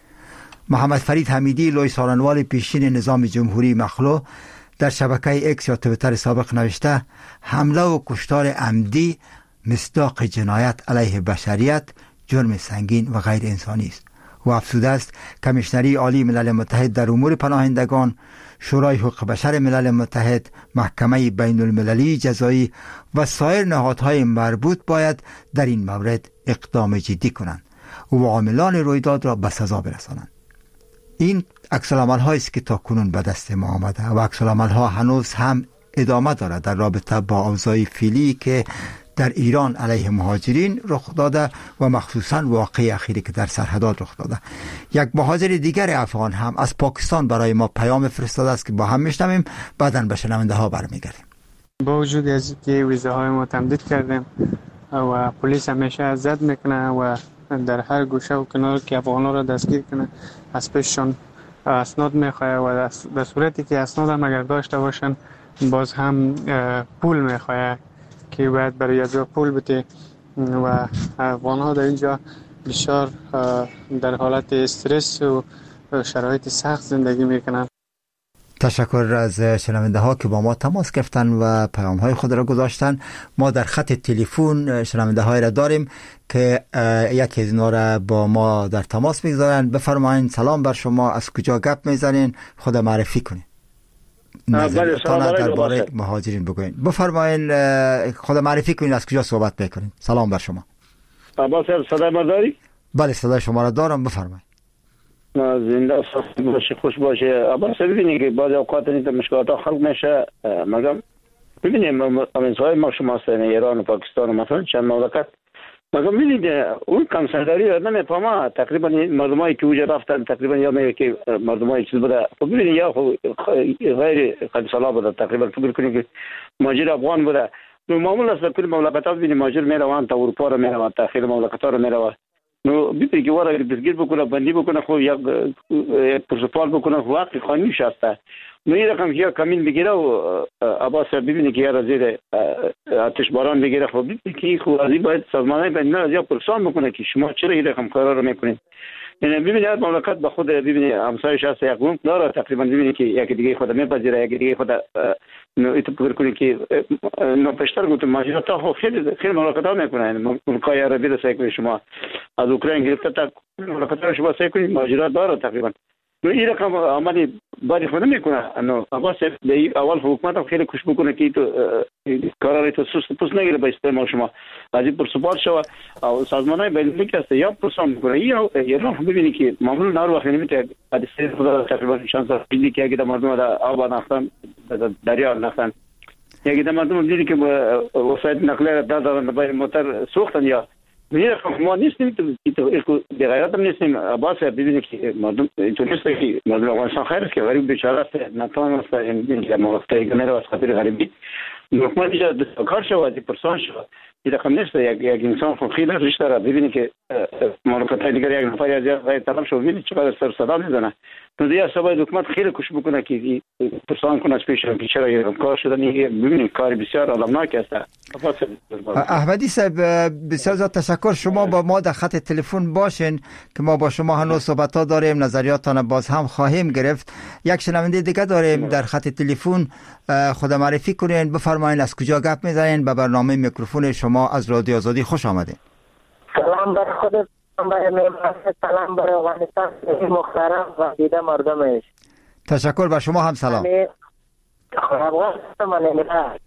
محمد فرید حمیدی لوی سالنوال پیشین نظام جمهوری مخلوع در شبکه اکس یا توییتر سابق نوشته حمله و کشتار عمدی مصداق جنایت علیه بشریت، جرم سنگین و غیر انسانی است. و افزوده است کمیشنری عالی ملل متحد در امور پناهندگان، شورای حقوق بشر ملل متحد، محکمه بین المللی جزایی و سایر نهادهای مربوط باید در این مورد اقدام جدی کنند و عاملان رویداد را به سزا برسانند. این عکس العمل هایی است که تا کنون به دست ما آمده و عکس العمل ها هنوز هم ادامه داره در رابطه با اوضاع فعلی که در ایران علیه مهاجرین رخ داده و مخصوصا واقعه اخیری که در سرحدات رخ داده. یک مهاجر دیگر افغان هم از پاکستان برای ما پیام فرستاده است که با هم میشنویم، بعداً به شنونده ها برمیگردیم. با وجود از که ویزه های ما تمدید کردیم و پلیس همیشه زد میکنه و در هر گوشه و کنار که افغان ها را دستگیر کنه از پیششان اسناد میخواه و در صورتی که اسناد هم اگر داشته باشن باز هم پول میخواه که باید برای از پول بده و افغان ها در اینجا بسیار در حالت استرس و شرایط سخت زندگی میکنن. تشکر از شنونده ها که با ما تماس گرفتن و پیام های خود را گذاشتن. ما در خط تلفن شنونده های را داریم که یکی از اینا را با ما در تماس میگذارن. بفرمایید. سلام بر شما، از کجا گپ میزنین؟ خود معرفی کنین، نظرتان درباره مهاجرین بگوین. بفرمایید خود معرفی کنین، از کجا صحبت میکنین؟ سلام بر شما. عباس صدای ما داری؟ بله صدای شما را دارم، بفرمایید. زنده ساخت باشه، خوش باشه. عباس ببینید که بعضی اوقات این مشکلات ها خلق میشه، مگم ببینید امنسای ما شما هستن ایران و پاکستان و مثلا چند مملکت، مگم ببینید اون کمسرداری را نمیفهمه. تقریبا مردمایی که اونجا رفتن تقریبا یا میگه که مردمایی چیز بوده، ببینید یا غیر قد سالا بوده، تقریبا فکر کنید که ماجر افغان بوده. معمول است کل مملکت ها ببینید ماجر میروان تا اروپا رو میروان، تا خیلی مملکت ها رو میروان. نو بیپی که وارد دستگیر بکنه، بندی بکنه، خو یک پرسپال بکنه، خو حق قانونی شسته. نو این رقم که کمین بگیره و عباس ببینه که یار زیر آتش باران بگیره، خو بیپی که خو ازی باید سازمانهای بین الملل یا پرسان بکنه که شما چرا این رقم کارا رو میکنید. یعنی ببینید هر مملکت به خود ببینید همسایش هست، یک قوم داره تقریبا، ببینید که یک دیگه خود میپذیره، یک دیگه خود نو ایت فکر کنید که نو پشتر گفتم ماجرا تا خیلی خیلی مملکت ها میکنن. مملکت عربی رو سعی کنید شما از اوکراین گرفته تا مملکت ها شما سعی کنید ماجرا داره تقریبا. نو این رقم عملی باری خود نمیکنه. نو عباس به اول حکومت هم خیلی کوشش بکنه که تو قرار تو سوس پوس نگیره به استعمال شما از این پرسپال شو او سازمانهای بین المللی که یا پرسان بکنه یا ایران ببینید که معمولا نار وقت نمیته از سه خدا تقریبا شانس دیدی که اگه در مردم در آب نختن دریا نختن، اگه در مردم دیدی که وسایل نقلیه دادن به موتور سوختن یا میره ما نیستیم تو به غیرت هم نیستیم. عباس ببینید که مردم اینطوری است که مردم افغانستان خیر است که غریب بیچاره است، نتوان است این که موقعی که میره از خاطر غریبی حکومت اینجا دستکار شود، پرسان شود. این رقم نیست. یک یک انسان خود خیلی رشته را ببینید که مملکت دیگر یک نفر از غیر طرف شو ببینید چقدر سر صدا میزنه. تو دیگه سبب حکومت خیلی کوشش بکنه که پرسان کنه از پیش که چرا این کار شده. میگه ببینید کار بسیار آلمناک است. احمدی صاحب بسیار زیاد تشکر. شما با ما در خط تلفن باشین که ما با شما هنوز صحبت ها داریم، نظریاتان باز هم خواهیم گرفت. یک شنونده دیگه داریم در خط تلفن، خود معرفی کنین، بفرمایید از کجا گپ میزنین. به برنامه میکروفون شما از رادیو آزادی خوش آمدین. سلام بر خودت، سلام بر مهمان، سلام بر افغانستان محترم و دیده مردمش. تشکر. بر شما هم سلام. افغانستان من میرم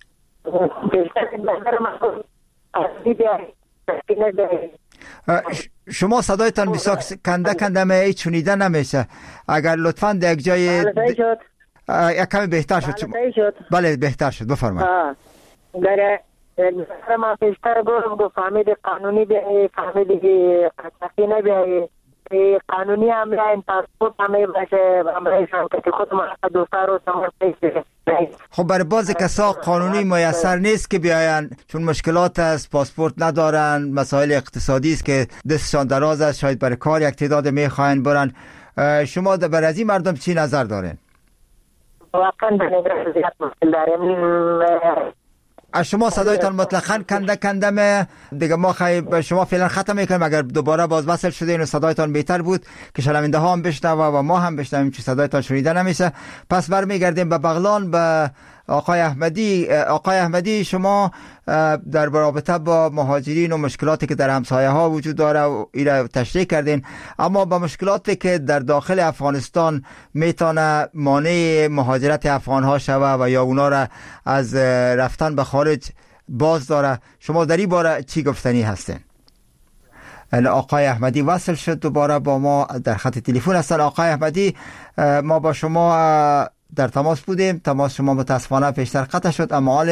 شما صدایتان بسیار کنده کنده می چونیده نمیشه. اگر لطفاً در یک جای یک کمی بهتر شد. بله بهتر شد، بفرمایید. در ما پیشتر گفتم فهمید قانونی بیایی، فهمید قطعی نبیایی، قانونی هم بیایی، پاسپورت همه باشه، همه شانکتی خود ما دوستا رو سمان پیشه. خب برای بعضی کسا قانونی میسر نیست که بیاین، چون مشکلات است، پاسپورت ندارن، مسائل اقتصادی است که دستشان دراز است، شاید برای کار یک تعداد میخواین برن. شما بر از این مردم چی نظر دارین؟ واقعا به نظر زیاد مشکل داریم. شما صدایتان مطلقاً کنده کنده می دیگه ما خیلی شما فعلا ختم میکنیم. اگر دوباره باز وصل شده این صدایتان بهتر بود که شنونده ها هم بشنوه و ما هم بشنویم که صدایتان شنیده نمیشه. پس برمیگردیم به بغلان به آقای احمدی. آقای احمدی شما در رابطه با مهاجرین و مشکلاتی که در همسایه ها وجود داره و اینا تشریح کردین، اما با مشکلاتی که در داخل افغانستان میتونه مانع مهاجرت افغان ها شوه و یا اونا را از رفتن به خارج باز داره، شما در این باره چی گفتنی هستین؟ آقای احمدی وصل شد دوباره با ما در خط تلفن هستن. آقای احمدی، ما با شما در تماس بودیم، تماس شما متاسفانه پیشتر قطع شد، اما حال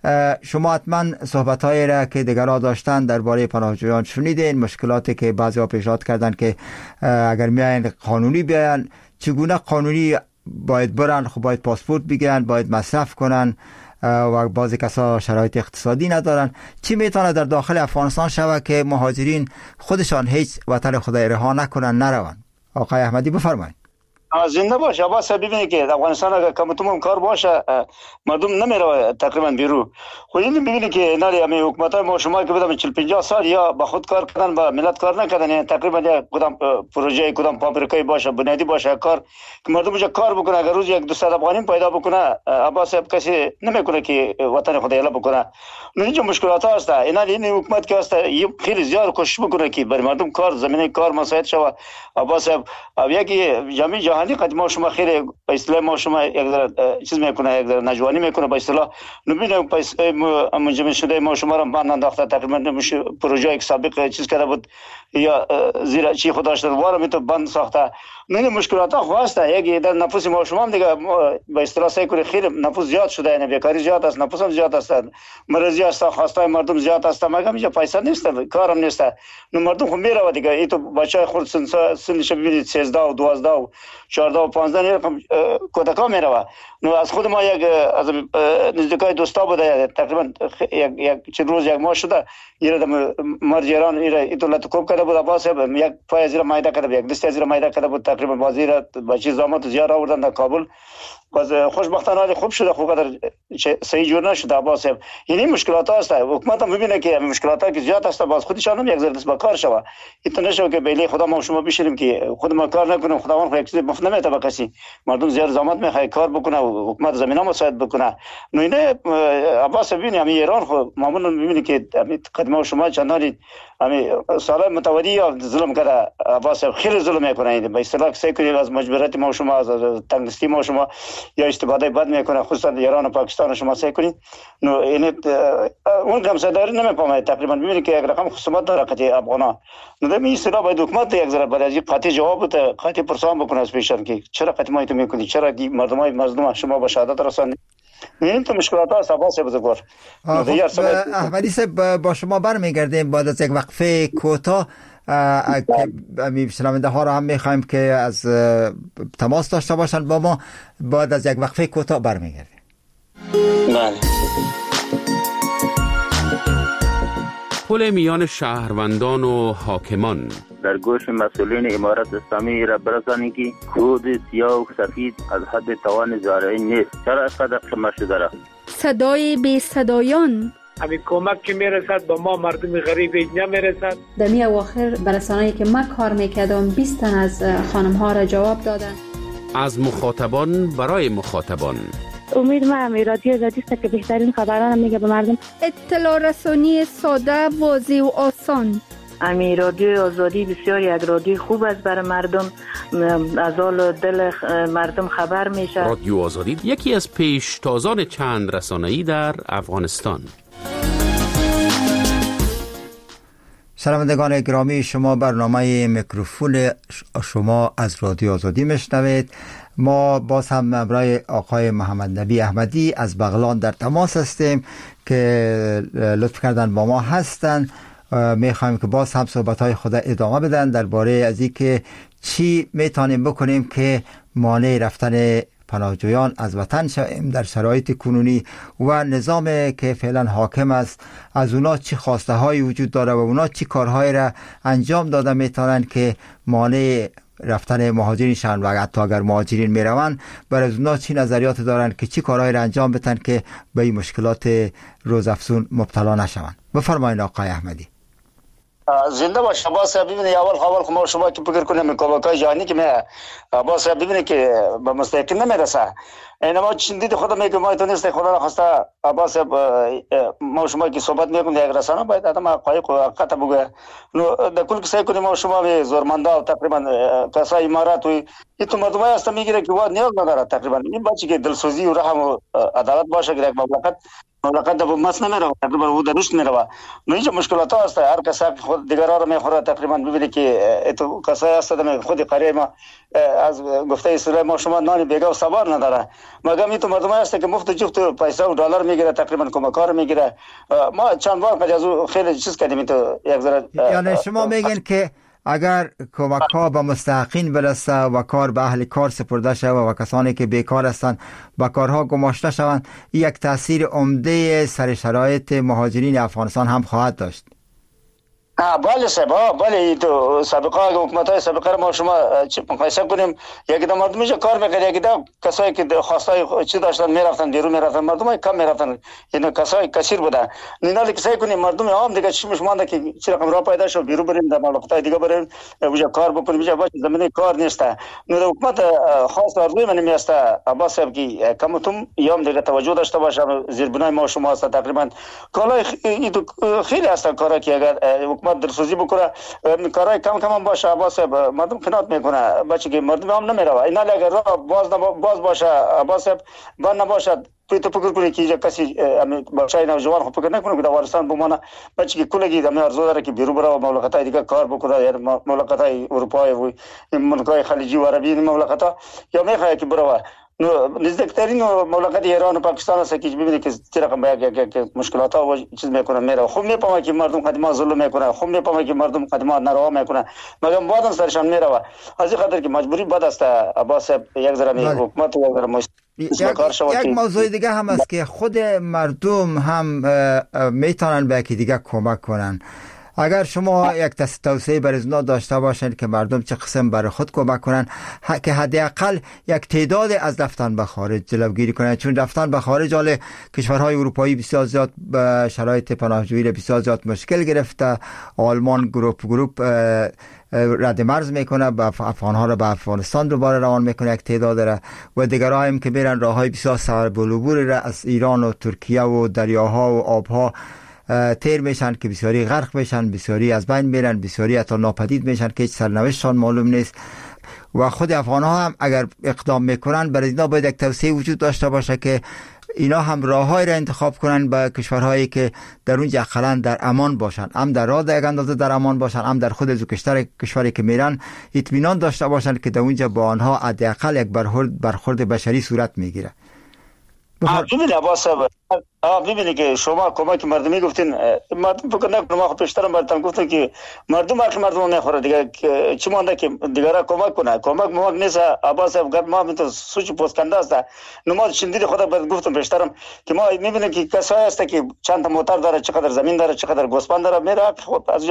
شما حتما صحبت‌هایی را که دیگرها داشتن درباره پناهجویان شنیدین، مشکلاتی که بعضی‌ها پیشنهاد کردن که اگر میاین قانونی بیاین، چگونه قانونی باید برن، خب باید پاسپورت بگیرن، باید مصرف کنن و بعضی کسا شرایط اقتصادی ندارن. چی میتونه در داخل افغانستان شود که مهاجرین خودشان هیچ وطن خود رها نکنن، نرون؟ آقای احمدی بفرمایید. زنده باشه. عباس ببینید که افغانستان اگر کمتون کار باشه مردم نمیره تقریبا بیرو. خود این ببینید که ناری همین حکومت های ما شما که بودم چهل پنجاه سال یا با خود کار کردن با ملت کار نکردن، تقریبا یک کدام پروژه کدام فابریکه باشه بنیادی باشه کار که مردم اونجا کار بکنه، اگر روز یک دویست افغانی پیدا بکنه عباس کسی نمیکنه که وطن خود اعلا بکنه. اینجا مشکلات هست. اینا این حکومت که هست خیلی زیاد کوشش بکنه که برای مردم کار زمینه کار مساعد شود. عباس یکی جامعه جهانی قد ما شما خیلی به اصطلاح ما شما یک ذره چیز میکنه، یک ذره نجوانی میکنه به اصطلاح. نمیدونم منجمد شده ما شما را بند انداخته، تقریبا نمیشه پروژه یک سابق چیز کرده بود یا زیر چی خودش در واره میتو بند ساخته. نه مشکلات ها خواسته. یک در نفوس ما شما هم دیگه به اصطلاح سعی کنه، خیلی نفوس زیاد شده، یعنی بیکاری زیاد است، نفوس هم زیاد است، مرضی است، خواسته مردم زیاد است، مگه اینجا پیسه نیست، کارم نیست. نو مردم خو میره دیگه. این تو بچای خود سن سنش ببینید سیزده و دوازده و چهارده و پانزده رقم کودکا میره. نو از خود ما یک از نزدیکای دوستا بوده، تقریبا یک یک چند روز یک ماه شده ایره مرجیران ایره ایتولت کوب کرده بود. عباس یک پای زیر مایده کرده بود، یک دسته زیر مایده کرده بود، تقریبا وزیر بچی زامت زیاد آوردن در کابل. باز خوشبختانه خوب شده، خوب قدر صحیح جور نشده. عباس یعنی مشکلات هست. حکومت هم ببینه که مشکلات ها که زیاد هست، باز خودشان هم یک ذره دست به کار شوه. این نشه که بیلی خدا ما شما بشینیم که خود ما کار نکنیم، خداوند خو یک چیز مفت نمیده به کسی. مردم زیاد زحمت میخواد کار بکنه و حکومت زمینه مساعد بکنه. نو اینه عباس ببینیم همین ایران خو معمولا ببینید که قدم شما چندانی همین سال متوالی ظلم کرده. عباس خیلی ظلم میکنه، به اصطلاح سعی کنید از مجبوریت ما شما، از تنگستی ما شما یا استفاده بد میکنه، خصوصا ایران و پاکستان شما سعی کنید. نو این اون کم صداری نمیفهمه. تقریبا ببینید که یک رقم خصومت داره قضیه افغانا. نو این اصطلاح باید حکومت یک ذره بعد از این قطعی جواب بده، قطعی پرسان بکنه از پیشان که چرا قطعی ما تو میکنید، چرا دی مردمای مظلوم شما به شهادت رساندید. این تو مشکلات هست. عباس بزرگوار. احمدی صاحب با شما برمیگردیم بعد از یک وقفه کوتاه. امی شنونده ها را هم میخوایم که از تماس داشته باشند با ما. بعد از یک وقفه کوتاه برمیگردیم. بله. پل میان شهروندان و حاکمان در گوش مسئولین امارت اسلامی را برسانید که کود سیاه و سفید از حد توان زارعی نیست. چرا اینقدر قمه شده را؟ صدای بی صدایان، همین کمک که میرسد به ما مردم غریب اینجا میرسد. در می اواخر برسانه‌ای که من کار میکردم بیست تن از خانم ها را جواب دادن. از مخاطبان برای مخاطبان. امید ما همی رادیو آزادی است که بهترین خبران میگه به مردم. اطلاع رسانی ساده، واضح و آسان. امی رادیو آزادی بسیار یک رادیو خوب است برای مردم، از حال دل مردم خبر میشه. رادیو آزادی یکی از پیشتازان چند رسانه‌ای در افغانستان. شنوندگان گرامی، شما برنامه میکروفون شما از رادیو آزادی میشنوید. ما باز هم همراه آقای محمد نبی احمدی از بغلان در تماس هستیم که لطف کردن با ما هستن. میخوایم که باز هم صحبت‌های خود ادامه بدن درباره از اینکه چی میتونیم بکنیم که مانع رفتن پناهجویان از وطن شویم در شرایط کنونی و نظامی که فعلا حاکم است، از اونا چی خواسته هایی وجود داره و اونا چی کارهایی را انجام داده میتونن که مانع رفتن مهاجرین شن و حتی اگر مهاجرین میروند برای اونا چی نظریات دارن که چی کارهایی را انجام بدن که به این مشکلات روزافزون مبتلا نشوند. بفرمایید آقای احمدی. زنده باش. عباس ببینید اول اول خو شما که فکر کنیم کوبکای جهانی که ما عباس ببینید که به مستقیم نمیرسه. اینا ما چندی خدا میگه ما تو نیست، خدا را خواسته. عباس ما شما که صحبت میکنیم یک رسانه باید آدم حقایق و حقیقت بگه. نو در کل که سعی کنیم ما شما به زورمندا و تقریبا کسای امارات و این تو مردم هست میگیره که واد نیاز نداره. تقریبا این بچه که دلسوزی و رحم و عدالت باشه که یک مملکت مملکت در مس نمیره، تقریبا او در رشد میره. نو اینجا مشکلات ها هست. هر کس خود دیگرها رو میخوره. تقریبا ببینید که تو کسایی هستن خود قریه ما از گفته اسرائیل ما شما نان بیگا و سوار نداره، مگم این تو مردم هست که مفت جفت پیسه و دلار میگیره، تقریبا کمکار میگیره. ما چند بار که از خیلی چیز کردیم تو یک ذره. یعنی شما میگین که اگر کمک ها به مستحقین برسه و کار به اهل کار سپرده شود و کسانی که بیکار هستند به کارها گماشته شوند، یک تاثیر عمده سر شرایط مهاجرین افغانستان هم خواهد داشت. بله صاحب، بله تو سابقه حکومت‌های سابقه ما شما مقایسه کنیم، یکی دو مردم اینجا کار می‌کرد، یکی دو کسایی که خواستای چی داشتن میرفتن بیرون میرفتن، مردم کم میرفتن، یعنی کسایی کثیر بودن. نینا کسایی کنیم مردم عام دیگه چیش مونده که چه رقم راه پیدا شد بیرون بریم در مملکت‌های دیگه بریم اونجا کار بکنیم، اینجا باشه زمینه کار نیست. نو حکومت خاص ارزوی من میاسته عباس صاحب که کم توم یام دیگه توجه داشته باشه زیربنای ما شما است. تقریبا کالای خیلی هستن کارا که اگر درسوزی بکنه کارای کم کم باشه عباس صاحب مردم کنات میکنه، بچه که مردم هم نمیره. اینا اگر راه باز باز باشه عباس صاحب بند نباشه تو تو فکر کنی که کسی بچهای نوجوان خود فکر نکنه که در افغانستان بمانه، بچه که کلگی دم ارزو داره که بیرون بره و مملکت‌های دیگه کار بکنه، یا مملکت‌های اروپایی و مملکت‌های خلیجی و عربی مملکت‌ها، یا میخواد که بره نو نزدیکترین مملکت ایران و پاکستان است که ببینید که چه رقم به یک مشکلات ها و چیز میکنه میره. خوب میفهمه که مردم خدمات ظلم میکنه، خوب میفهمه که مردم خدمات ناروا میکنه، مگر بعدن سرشان میره. از این خاطر که مجبوری بد است عباس یک ذره حکومت و یک ذره مش یک موضوع دیگه هم است که خود مردم هم میتونن به یکی دیگه کمک کنن. اگر شما یک توصیه بر ازنا داشته باشند که مردم چه قسم برای خود کمک کنن که حداقل یک تعداد از رفتن به خارج جلوگیری کنند، چون رفتن به خارج حال کشورهای اروپایی بسیار زیاد به شرایط پناهجویی بسیار زیاد مشکل گرفته. آلمان گروپ گروپ رد مرز میکنه، به افغانها را به افغانستان دوباره روان میکنه یک تعداد را، و دیگرها هم که میرن راههای بسیار صعب العبور را از ایران و ترکیه و دریاها و آبها تیر میشن که بسیاری غرق میشن، بسیاری از بین میرن، بسیاری حتی ناپدید میشن که هیچ سرنوشتشان معلوم نیست. و خود افغان ها هم اگر اقدام میکنن برای اینا باید یک توصیه وجود داشته باشه که اینا هم راههای را انتخاب کنن به کشورهایی که در اونجا اقلا در امان باشن، هم در راه یک اندازه در امان باشن، هم در خود از کشور کشوری که میرن اطمینان داشته باشن که در اونجا با آنها حداقل یک برخورد برخورد بشری صورت میگیره. ببینید عباس صاحب، ببینید که شما کمک مردمی گفتین، مردم فکر نکنم ما خود پیشترم براتون گفتم که مردم حق مردم نخوره دیگه، چی مونده که دیگرها کمک کنه. کمک ممک نیست عباس صاحب، گفت ما تو سوچ پوسکنده است. نماز شندید خود بعد گفتم پیشترم که ما میبینیم که کسایی هست که چند تا موتر داره، چقدر زمین داره، چقدر گوسفند داره، میره خود از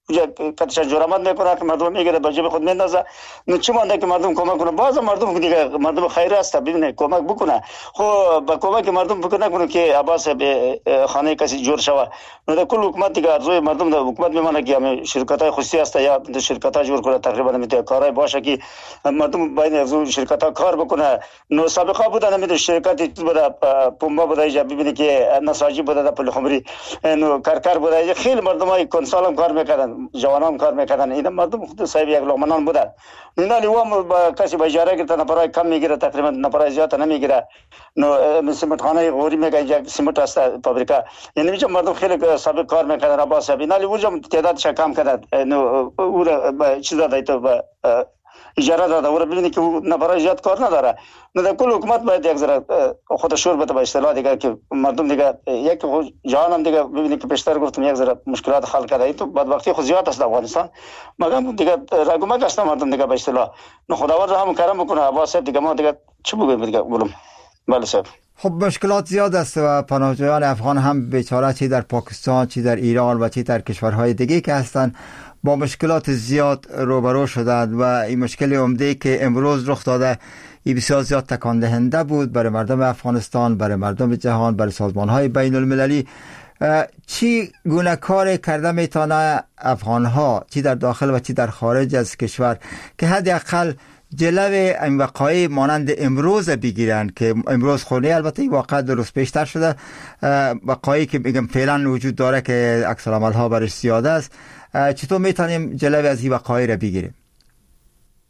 کتش جرامت میکنه که مردم میگیره به جیب خود میندازه. نو چی مونده که مردم کمک کنه؟ باز مردم دیگه مردم خیر است ببینه کمک بکنه. خب با کمک مردم فکر نکنه که عباس به خانه کسی جور شوه. نو در کل حکومت دیگه ارزوی مردم در حکومت میمونه که همه شرکت های خصوصی است یا شرکت ها جور کنه، تقریبا میتونه کارهای باشه که مردم باید از شرکت ها کار بکنه. نو سابقه بوده نمیده شرکتی بوده پنبه بوده اینجا ببینید که نساجی بوده در پل خمری، نو کارکار بوده، خیلی مردم های کنسال کار میکردن، جوانان کار میکردن. این مردم خود صاحب یک لقمنان بودن. نه لیوام با کسی به اجاره گرفته نفرای کم میگیره، تقریبا نفرای زیاد نمیگیره. نو سیمنت خانه غوری میگه یک سیمنت است فابریکا، یعنی میگم مردم خیلی سابق کار میکردن. عباس صاحب نه لیوام تعدادش کم کرد، نو او چیز داد تو اجاره داده، او ببینید که نفرای زیاد کار نداره. نو در کل حکومت باید یک ذره خود شور بده به اصطلاح دیگه که مردم دیگه یک جهان هم دیگه ببینید که بیشتر گفتم یک ذره مشکلات حل کرده. تو بدبختی خود زیاد است در افغانستان، مگر دیگه رقمک است مردم دیگه به اصطلاح. نو خداوند هم کرم بکنه عباس صاحب دیگه، ما دیگه چه بگیم دیگه گلم. بله صاحب. خب مشکلات زیاد است و پناهجویان افغان هم بیچاره چی در پاکستان، چی در ایران و چی در کشورهای دیگه که هستند با مشکلات زیاد روبرو شدند و این مشکل عمده که امروز رخ داده این بسیار زیاد تکان دهنده بود برای مردم افغانستان، برای مردم جهان، برای سازمان‌های بین المللی. چی گونه کار کرده میتونه افغان‌ها چی در داخل و چی در خارج از کشور که حداقل جلوه این وقایع مانند امروز بگیرن که امروز خونه البته این واقع درست پیشتر شده، وقایعی که میگم فعلا وجود داره که عکس العمل ها برش زیاده است، چطور میتونیم جلوه از این وقایع را بگیریم؟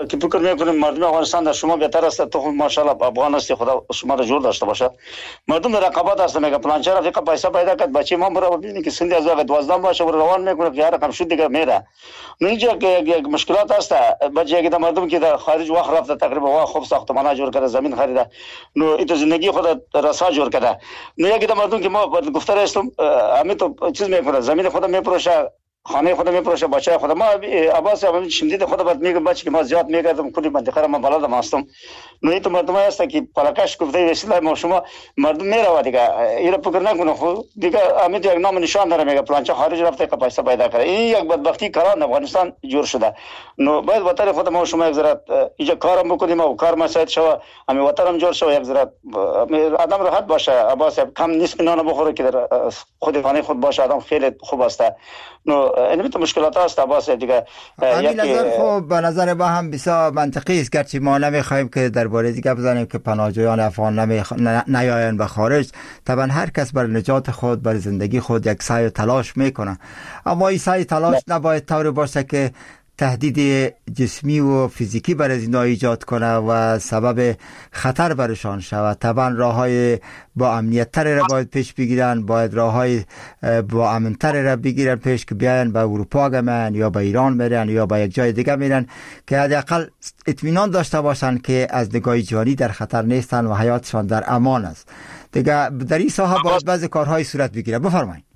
که فکر میکنیم مردم افغانستان در شما بهتر است، تو ماشاءالله افغان هستی، خدا شما را جور داشته باشه. مردم در رقابت هست، میگه پلانچر رفیق پیسه پیدا کرد، بچه ما برو ببینید که سندی از وقت دوازده باشه و روان میکنه که هر رقم شد دیگه میره. اینجا که یک مشکلات هست. بچه که مردم که در خارج وقت رفته تقریبا وا خوب ساختمان جور کرده، زمین خریده، نو این زندگی خود رسا جور کرده. نو یک مردم که ما گفته هستم همین تو چیز میکنه، زمین خود میپروشه، خانه خودم میپروشه، بچه خودم. ما عباس همین شمدید خودم بعد میگم بچه که ما زیاد میگردم کلی منطقه را ما بلدم هستم. نو این تو مردم هست که پلاکش گفته وسیله ما شما مردم میره دیگه اینا فکر نکنه خود دیگه همین یک نام نشان داره، میگه پلانچه خارج رفته که پیسه پیدا کنه. این یک بدبختی کاران افغانستان جور شده. نو باید وطن خود ما شما یک ذره اینجا کارم بکنیم و کار مساعد شوه، همین وطنم جور شوه، یک ذره آدم راحت باشه. عباس کم نیست نان بخوره که در خود خانه خود باشه، آدم خیلی خوب است. نو این تو مشکلات هست عباس دیگه. همین نظر خوب به نظر ما هم بسیار منطقی است، گرچه ما نمیخوایم که درباره دیگه بزنیم که پناهجویان افغان نمی نیاین به خارج. طبعا هر کس برای نجات خود، برای زندگی خود یک سعی و تلاش میکنه، اما این سعی تلاش نباید طوری باشه که تهدید جسمی و فیزیکی برای اینا ایجاد کنه و سبب خطر برشان شود. طبعا راههای با امنیت تر را باید پیش بگیرن، باید راههای با امن تر را بگیرن پیش که بیاین به اروپا گمن یا به ایران میرن یا به یک جای دیگه میرن که حداقل اطمینان داشته باشن که از نگاه جانی در خطر نیستن و حیاتشان در امان است. دیگه در این ساحه باید بعضی کارهای صورت بگیره. بفرمایید.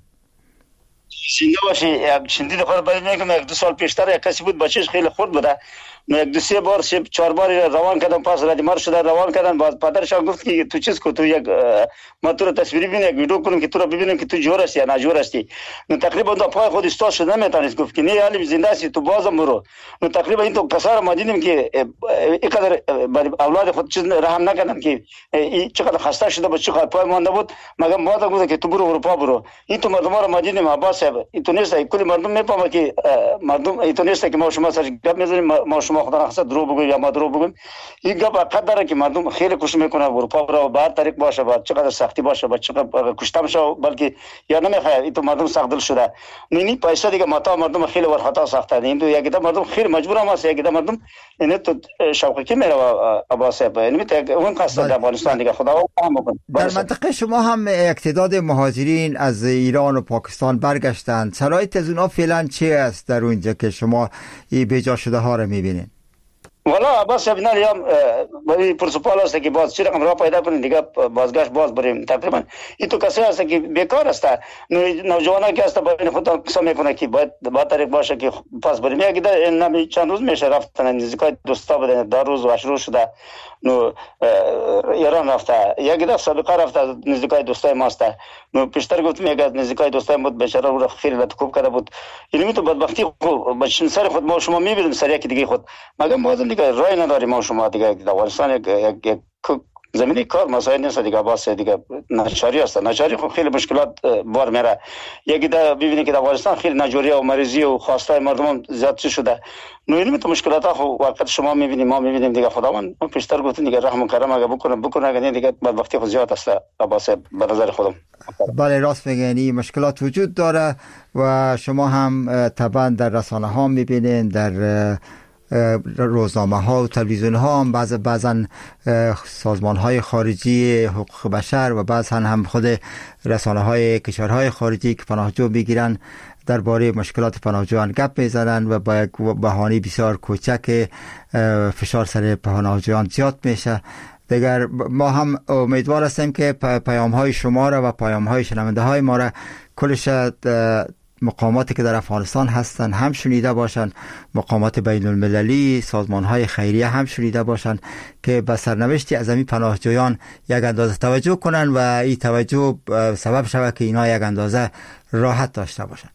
زنده باشی. شندید خود باید میگم یک دو سال پیشتر یک کسی بود بچهش خیلی خورد بوده، یک دو سه بار سه چهار بار روان کردن، پاس ردیمار شده روان کردن. باز پدرش گفت که تو چیز کو، تو یک ما تو رو تصویری ببینیم، یک ویدیو کنیم که تو رو ببینیم که تو جور هستی یا ناجور هستی. نو تقریبا دو پای خود استاد شده نمیتونست، گفت که نه علی زنده هستی تو بازم برو. نو تقریبا این تو کسار ما دیدیم که اینقدر اولاد خود چیز رحم نکردن که این چقدر خسته شده بود، چقدر پای مونده بود. مگم ما گفت که تو برو اروپا برو. این تو مردم رو ما دیدیم عباس صاحب، این تو نیست کلی مردم میفهمه که مردم این تو نیست که ما شما سر گپ میزنیم، ما شما خدا نخواست درو بگویم یا ما درو بگویم. این گپ حقیقت داره که مردم خیلی کوشش میکنه اروپا برو، بعد طریق باشه، بعد چقدر سختی باشه، بعد چقدر کشته بشه، بلکه یا نمیخواد. این تو مردم سخت دل شده. نینی پیسه دیگه متا مردم خیلی ور خطا سخته. این تو یک مردم خیلی مجبور هم است، یک مردم این تو شوقی که میره عباس صاحب، این تو اون قصد در افغانستان دیگه خدا هم بکنه. در منطقه شما هم یک تعداد مهاجرین از ایران و پاکستان برگشتند. شرایط از اونها فعلا چی است در اونجا که شما این بیجا شده ها رو میبینید؟ والا عباس صاحب نه یا ولی پرسپال است که باز چی رقم راه پیدا کنیم دیگه بازگشت باز بریم. تقریبا این تو کسی هست که بیکار است. نوجوانا که است باید خود قسم میکنه که باید با طریق باشه که پاس بریم. یک در نمی چند روز میشه رفتن نزدیکای دوستا بودن، در روز و هشت روز شده نو ایران رفته. یک در سابقه رفته نزدیکای دوستای ماست. نو پیشتر گفتم یک از نزدیکای دوستای بود بیچاره رو خیلی لطف کرده بود. اینمی تو بدبختی خود بچن سر خود ما شما میبینیم سر یک دیگه خود مگم باز دیگه رای نداریم ما شما دیگه در افغانستان یک یک زمینی کار مسائل نیست دیگه. باز دیگه ناچاری است. ناچاری خب خیلی مشکلات بار میره. یکی دا ببینید که در افغانستان خیلی ناجوری و مریضی و خواسته مردم زیاد شده. نو این تو مشکلات ها خب وقت شما میبینید ما میبینیم دیگه. خداوند پیشتر گفتن دیگه رحم و کرم اگه بکنه بکنه اگه نه دیگه بدبختی خود زیاد است. عباس به نظر خودم بله راست میگین مشکلات وجود داره و شما هم طبعا در رسانه ها میبینین، در روزنامه ها و تلویزیون ها هم بعض بعضا سازمان های خارجی حقوق بشر و بعضا هم خود رسانه های کشورهای خارجی که پناهجو میگیرن درباره مشکلات پناهجویان گپ میزنن و با یک بهانه بسیار کوچک فشار سر پناهجویان زیاد میشه. دیگر ما هم امیدوار هستیم که پیام های شما را و پیام های شنونده های ما را کلش مقاماتی که در افغانستان هستند هم شنیده باشند، مقامات بین المللی، سازمان های خیریه هم شنیده باشند که به سرنوشت اعظمی پناهجویان یک اندازه توجه کنند و این توجه سبب شود که اینا یک اندازه راحت داشته باشند.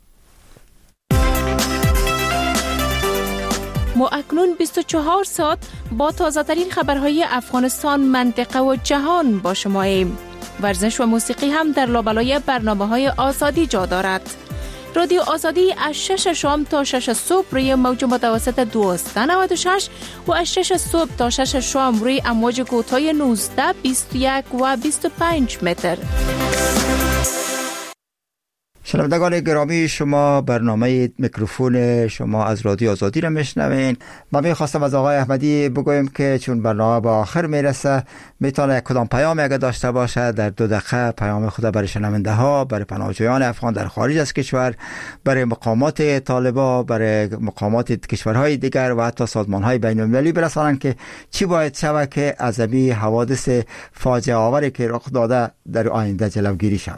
ما اکنون بیست و چهار ساعت با تازه ترین خبرهای افغانستان، منطقه و جهان با شماییم. ورزش و موسیقی هم در لابلای برنامه های آزادی جا دارد. رادیو آزادی از شش شام تا شش صبح روی موج متوسط دویست و نود و شش و از شش صبح تا شش شام روی امواج کوتاه نوزده، بیست و یک و بیست و پنج متر. شنوندگان گرامی، شما برنامه میکروفون شما از رادیو آزادی را میشنوین. من میخواستم از آقای احمدی بگویم که چون برنامه به آخر میرسه، میتونه کدام پیام اگه داشته باشه در دو دقیقه پیام خود برای شنونده ها، برای پناهجویان افغان در خارج از کشور، برای مقامات طالبان، برای مقامات کشورهای دیگر و حتی سازمانهای بین المللی برسانند که چی باید شود که از این حوادث فاجعه آوری که رخ داده در آینده جلوگیری شود.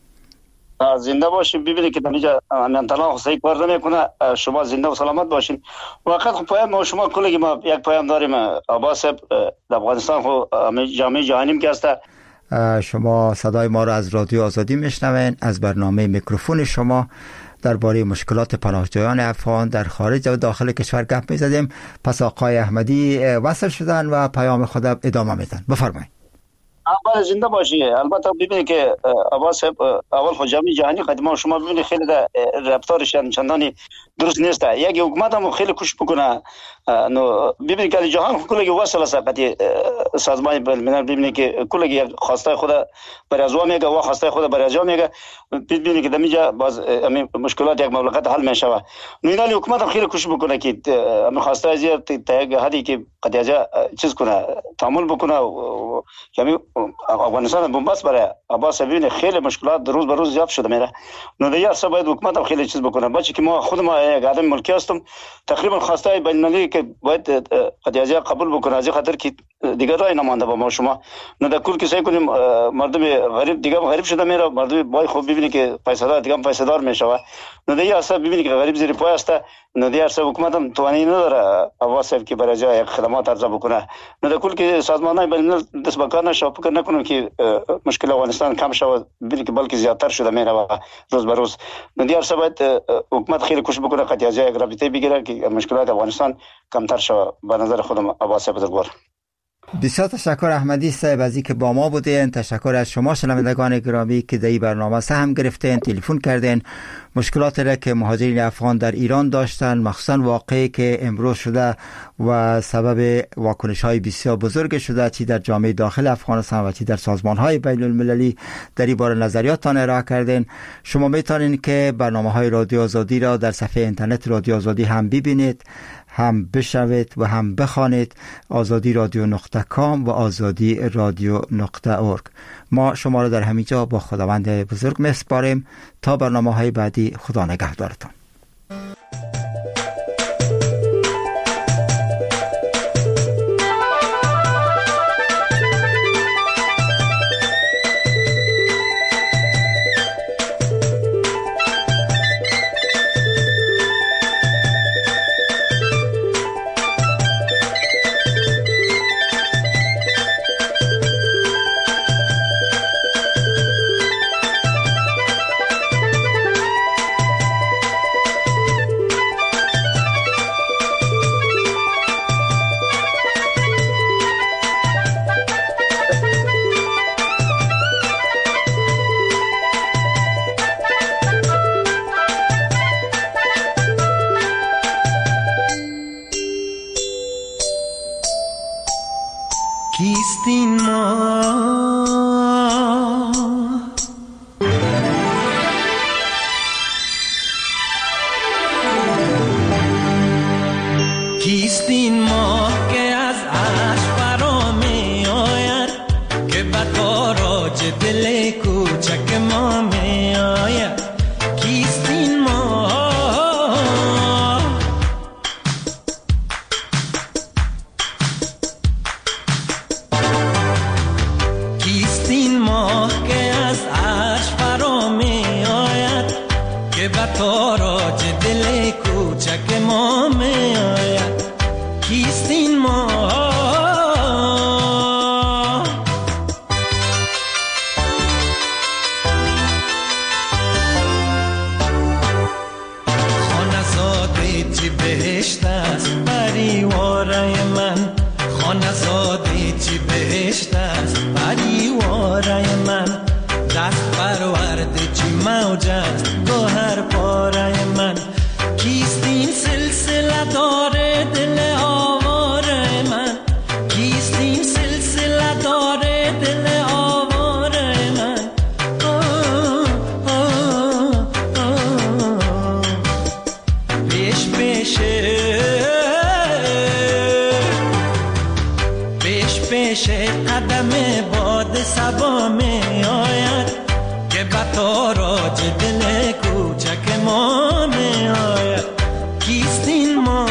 زنده باشین. ببینید که اینجا امنیت‌الله حسین کار نمیکنه. شما زنده و سلامت باشین. وقت خب پیام ما شما کلی ما یک پیام داریم. عباس صاحب در افغانستان خو جامعه جهانیم که هست. شما صدای ما را از رادیو آزادی میشنوین. از برنامه میکروفون شما درباره مشکلات پناهجویان افغان در خارج و داخل کشور گپ میزدیم. پس آقای احمدی وصل شدن و پیام خود ادامه میدن. بفرمایید. اول زنده باشی. البته ببینید که عباس صاحب اول خود جامعه جهانی قدما شما ببینید خیلی در رفتارش چندانی درست نیست. یک حکومت هم خیلی کوشش بکنه. نو ببینید که جهان کلی وصل است. قضیه سازمان بین الملل ببینید که کلی خواسته خود برای ازوا میگه و خواسته خود برای ازوا میگه. ببینید که دمیجا باز همین مشکلات یک مملکت حل میشه. نو اینا حکومت هم خیلی کوشش بکنه که همین خواسته از یک حدی که قضیه چیز کنه، تعامل بکنه. همین افغانستان بنبست برای عباس ببینید خیلی مشکلات روز به روز زیاد شده میره. نو دیگه اصلا باید حکومت هم خیلی چیز بکنه. بچه که ما خود ما یک آدم ملکی هستم، تقریبا خواسته بین المللی که باید قضیه قبول بکنه از خاطر که دیگه راه نمانده با ما شما. نو در کل که سعی کنیم مردم غریب دیگه غریب شده میره، مردم بای خوب ببینید که پیسه‌دار دیگه پیسه‌دار میشه. نو دیگه اصلا ببینید که غریب زیر پای است. نو دیگه اصلا حکومت هم توانی نداره عباس که برای جای خدمات عرضه بکنه. نو در کل که سازمان‌های بین الملل دست به کار نشه، فکر نکنم که مشکل افغانستان کم شود، ببینید که بلکه زیادتر شده میره و روز به روز. نو دیگه اصلا باید حکومت خیلی کوشش بکنه قضیه جای رابطه بگیره که مشکلات افغانستان کمتر شود. به نظر خودم عباس بزرگوار. بسیار تشکر احمدی صاحب از اینکه با ما بودین. تشکر از شما شنوندگان گرامی که در این برنامه سهم گرفتین، تلفن کردین. مشکلات را که مهاجرین افغان در ایران داشتن، مخصوصا واقعی که امروز شده و سبب واکنش های بسیار بزرگ شده، چی در جامعه داخل افغانستان و چی در سازمان های بین المللی، در این باره نظریاتتان ارائه کردین. شما میتونین که برنامه های رادیو آزادی را در صفحه اینترنت رادیو آزادی هم ببینید، هم بشنوید و هم بخوانید. آزادی رادیو نقطه کام و آزادی رادیو نقطه اورگ. ما شما را در همینجا با خداوند بزرگ میسپاریم تا برنامه های بعدی. خدا نگهدارتان. کیستین ما کیستین ما که از عشق فرا می آید، که به تاراج دل کوچک ما می آید. کیستین ما تاراج دل کوچک ما می آید. کیستین ما خانزاده چی بهشت است پریواره من، خانزاده چی بهشت است پریواره من. دست پرورده چی موج است گوهر پاره من. کیست این سلسله داره دل آواره من؟ پیش قدم باد سبا می آید که به تاراج دل کوچک ما می آید. کیست این ما؟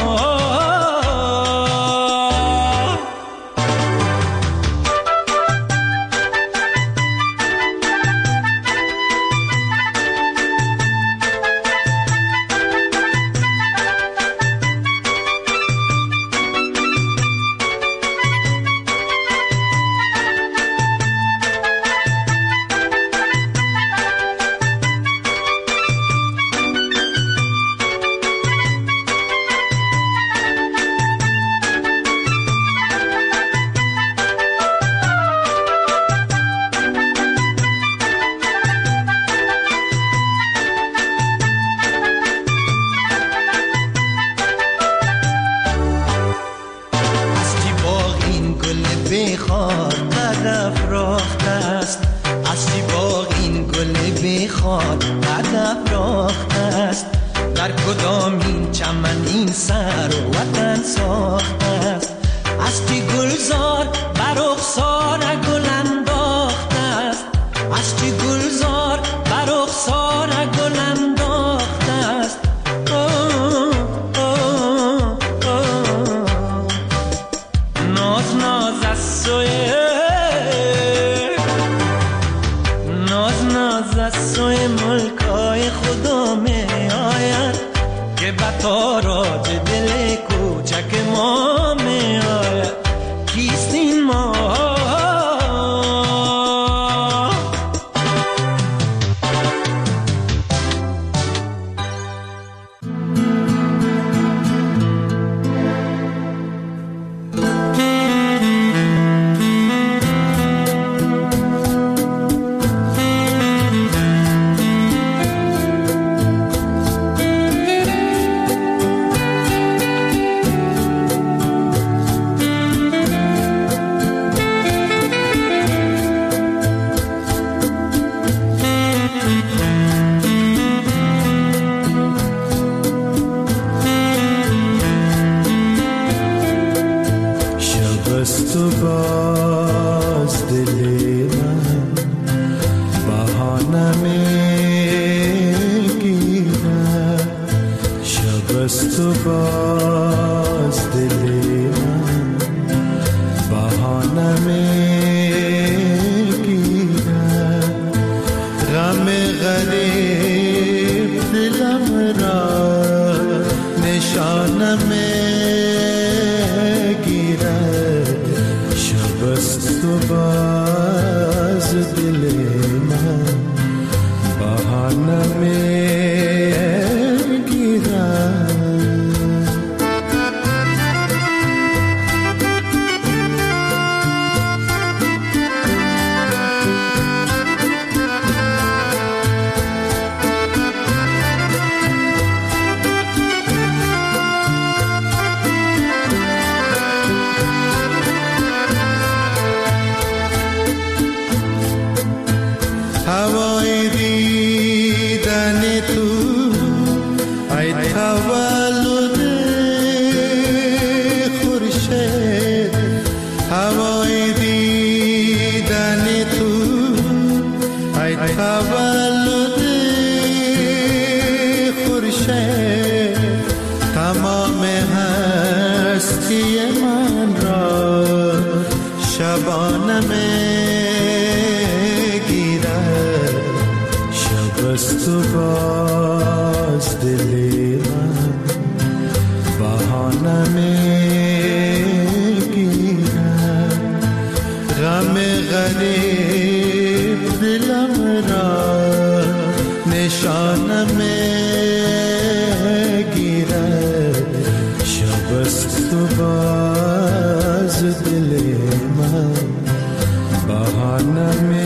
बहाना में